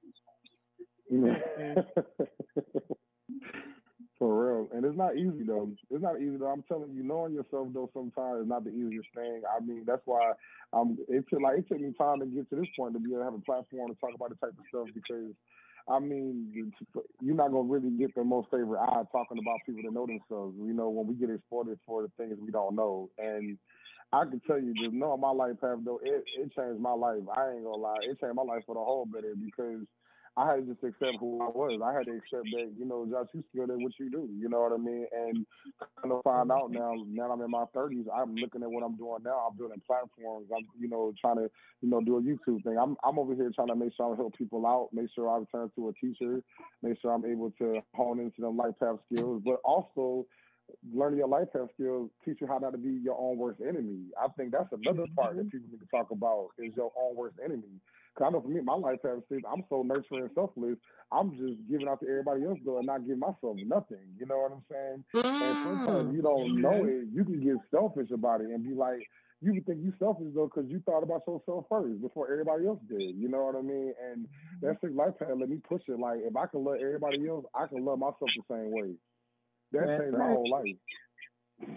For real. And it's not easy though. It's not easy though. I'm telling you, knowing yourself though sometimes is not the easiest thing. I mean, that's why it took me time to get to this point to be able to have a platform to talk about this type of stuff because I mean, you're not gonna really get the most favorite eye talking about people that know themselves. You know, when we get exploited for the things we don't know. And I can tell you, just knowing my life path though, it changed my life. I ain't gonna lie, it changed my life for the whole better because I had to just accept who I was. I had to accept that, you know, Josh, you skilled at what you do. You know what I mean? And kind of find out now I'm in my 30s, I'm looking at what I'm doing now. I'm building platforms. I'm, you know, trying to, you know, do a YouTube thing. I'm over here trying to make sure I help people out, make sure I return to a teacher, make sure I'm able to hone into them life path skills, but also learning your life path skills teach you how not to be your own worst enemy. I think that's another part that people need to talk about is your own worst enemy. Because I know for me, my life path skills, I'm so nurturing and selfless, I'm just giving out to everybody else though and not giving myself nothing. You know what I'm saying? And sometimes you don't know it. You can get selfish about it and be like, you can think you selfish though because you thought about yourself first before everybody else did. You know what I mean? And that six life path let me push it. Like if I can love everybody else, I can love myself the same way. That changed my whole life.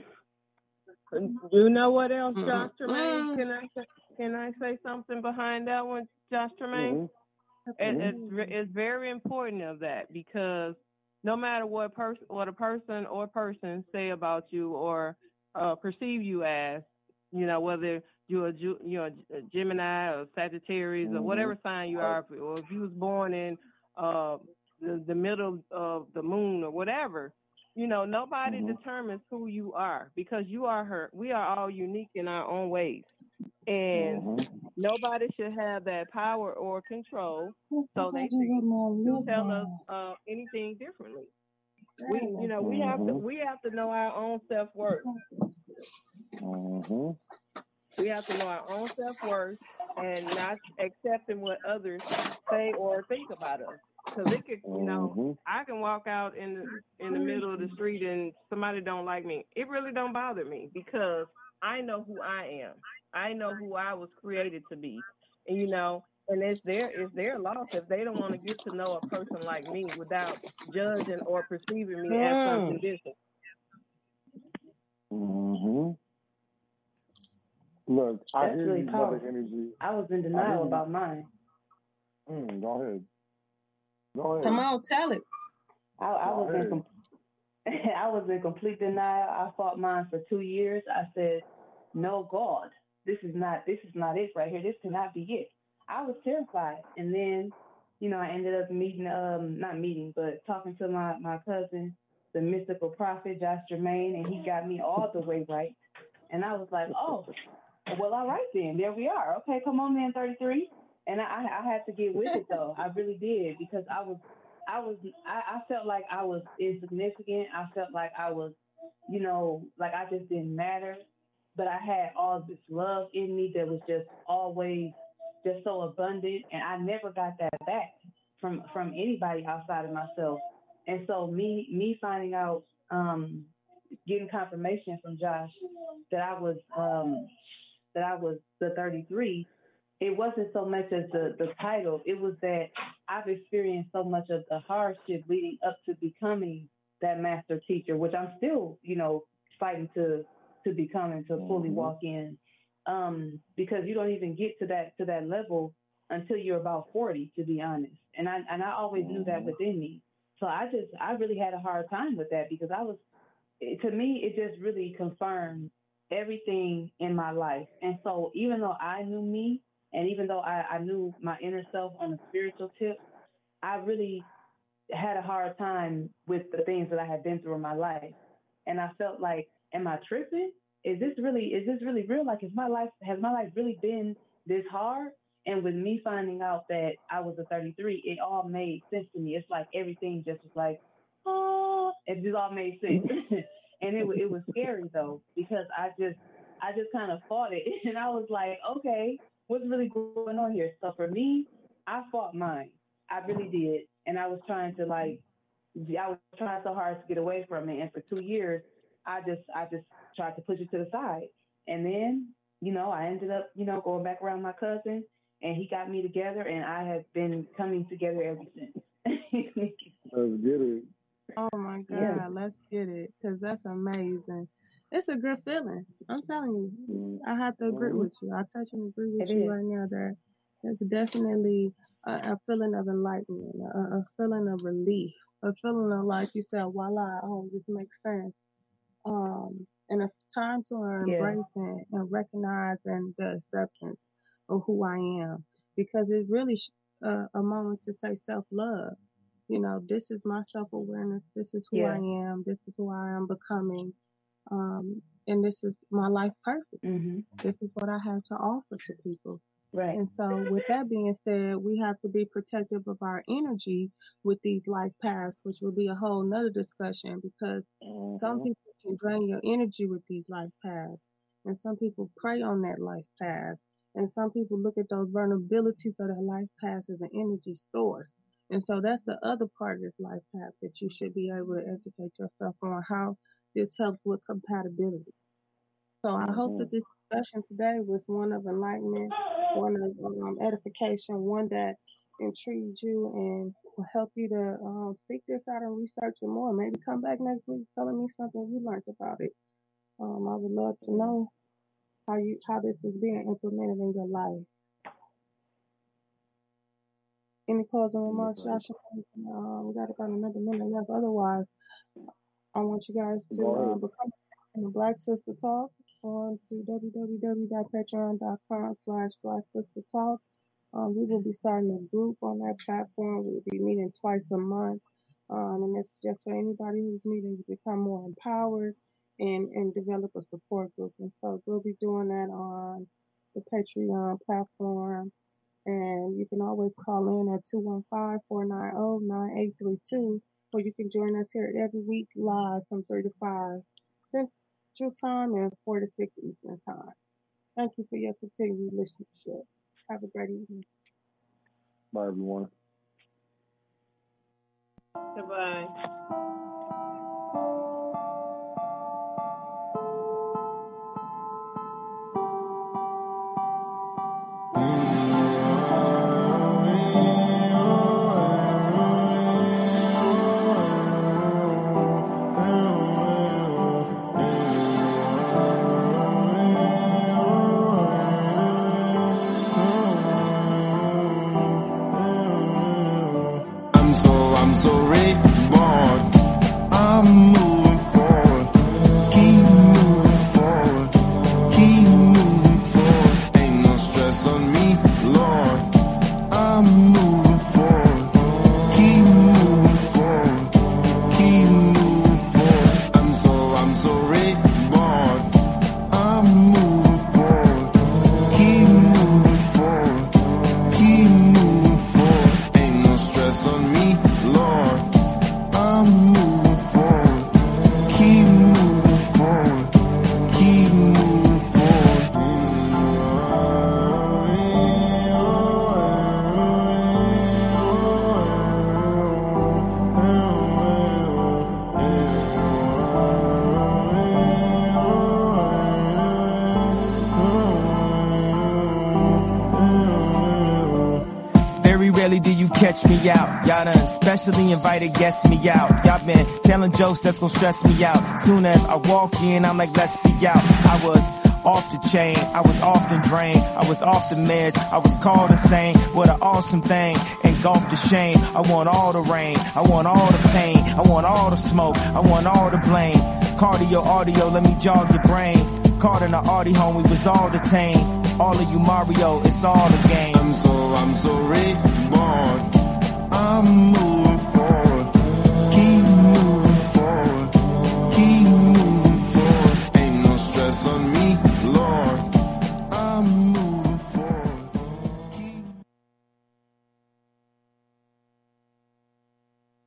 You know what else, Josh Tremaine? Can I say something behind that one, Josh Tremaine? It's very important of that because no matter what a person or persons say about you or perceive you as, you know, whether you're a Gemini or Sagittarius or whatever sign you are, or if you was born in the middle of the moon or whatever. You know, nobody determines who you are because you are her. We are all unique in our own ways. And nobody should have that power or control so they can tell us anything differently. We have to know our own self-worth. We have to know our own self-worth and not accepting what others say or think about us. Because it could, you know, I can walk out in the middle of the street and somebody don't like me. It really don't bother me because I know who I am. I know who I was created to be. And, you know, and it's their loss if they don't want to get to know a person like me without judging or perceiving me as something different. Look, I That's hear really you, powerful. Mother Energy. I was in denial about mine. Go ahead. Come on, tell it. I was in complete denial. I fought mine for 2 years. I said, "No, God, this is not it right here. This cannot be it." I was terrified, and then, you know, I ended up talking to my cousin, the mystical prophet Josh Tremaine, and he got me all the way right. And I was like, "Oh, well, all right then. There we are. Okay, come on, man, 33." And I had to get with it though. I really did because I felt like I was insignificant. I felt like I was, you know, like I just didn't matter. But I had all this love in me that was just always just so abundant, and I never got that back from anybody outside of myself. And so me finding out, getting confirmation from Josh that I was the 33. It wasn't so much as the title. It was that I've experienced so much of the hardship leading up to becoming that master teacher, which I'm still, you know, fighting to become and to fully walk in. Because you don't even get to that level until you're about 40, to be honest. And I always knew that within me. So I really had a hard time with that because to me, it just really confirmed everything in my life. And so even though I knew me, and even though I knew my inner self on a spiritual tip, I really had a hard time with the things that I had been through in my life. And I felt like, am I tripping? Is this really real? Like, has my life really been this hard? And with me finding out that I was a 33, it all made sense to me. It's like everything just was like, oh, it just all made sense. And it was scary though, because I just kind of fought it. And I was like, okay, what's really going on here? So for me, I fought mine. I really did. And I was trying so hard to get away from it. And for 2 years, I just tried to push it to the side. And then, I ended up, going back around my cousin, and he got me together, and I have been coming together ever since. Let's get it. Oh my God, Yeah. let's get it, because that's amazing. It's a good feeling. I'm telling you, I have to agree with you. I touch and agree with It you is. right now. There's definitely a feeling of enlightenment, a feeling of relief, a feeling of, like you said, voila, this makes sense. And a time to embrace and recognize and the acceptance of who I am, because it's really a moment to say self-love. This is my self-awareness. This is who I am. This is who I am becoming. And this is my life purpose. Mm-hmm. This is what I have to offer to people. Right. And so with that being said, we have to be protective of our energy with these life paths, which will be a whole nother discussion, because some people can drain your energy with these life paths, and some people prey on that life path, and some people look at those vulnerabilities of that life path as an energy source. And so that's the other part of this life path that you should be able to educate yourself on, how this helps with compatibility. So I hope that this discussion today was one of enlightenment, one of edification, one that intrigued you and will help you to seek this out and research it more. Maybe come back next week telling me something you learned about it. I would love to know how this is being implemented in your life. Any closing remarks, Joshua? We got about another minute left. Otherwise, I want you guys to become a Black Sister Talk on to www.patreon.com/Black Sister Talk. We will be starting a group on that platform. We'll be meeting twice a month. And it's just for anybody who's needing to become more empowered and develop a support group. And so we'll be doing that on the Patreon platform. And you can always call in at 215-490-9832, or you can join us here every week live from 3 to 5 Central Time and 4 to 6 Eastern Time. Thank you for your continued listenership. Have a great evening. Bye, everyone. Goodbye. I'm so reborn. I'm moving forward. Keep moving forward. Keep moving forward. Ain't no stress on me, Lord. I'm moving forward. Keep moving forward. Keep moving forward. I'm so reborn. I'm moving forward. Keep moving forward. Keep moving forward. Ain't no stress on me, Lord. I'm moving forward. Keep moving forward. Keep moving forward. Very rarely do you catch me out. Y'all done specially invited guests me out. Y'all been telling jokes that's gonna stress me out. Soon as I walk in, I'm like, let's be out. I was off the chain, I was often drained, I was off the meds, I was called insane. What an awesome thing, engulfed the shame. I want all the rain, I want all the pain, I want all the smoke, I want all the blame. Cardio, audio, let me jog your brain. Caught in the Audi home, we was all detained. All of you Mario, it's all a game. I'm so reborn. I'm moving forward. Keep moving forward. Keep moving that's on me.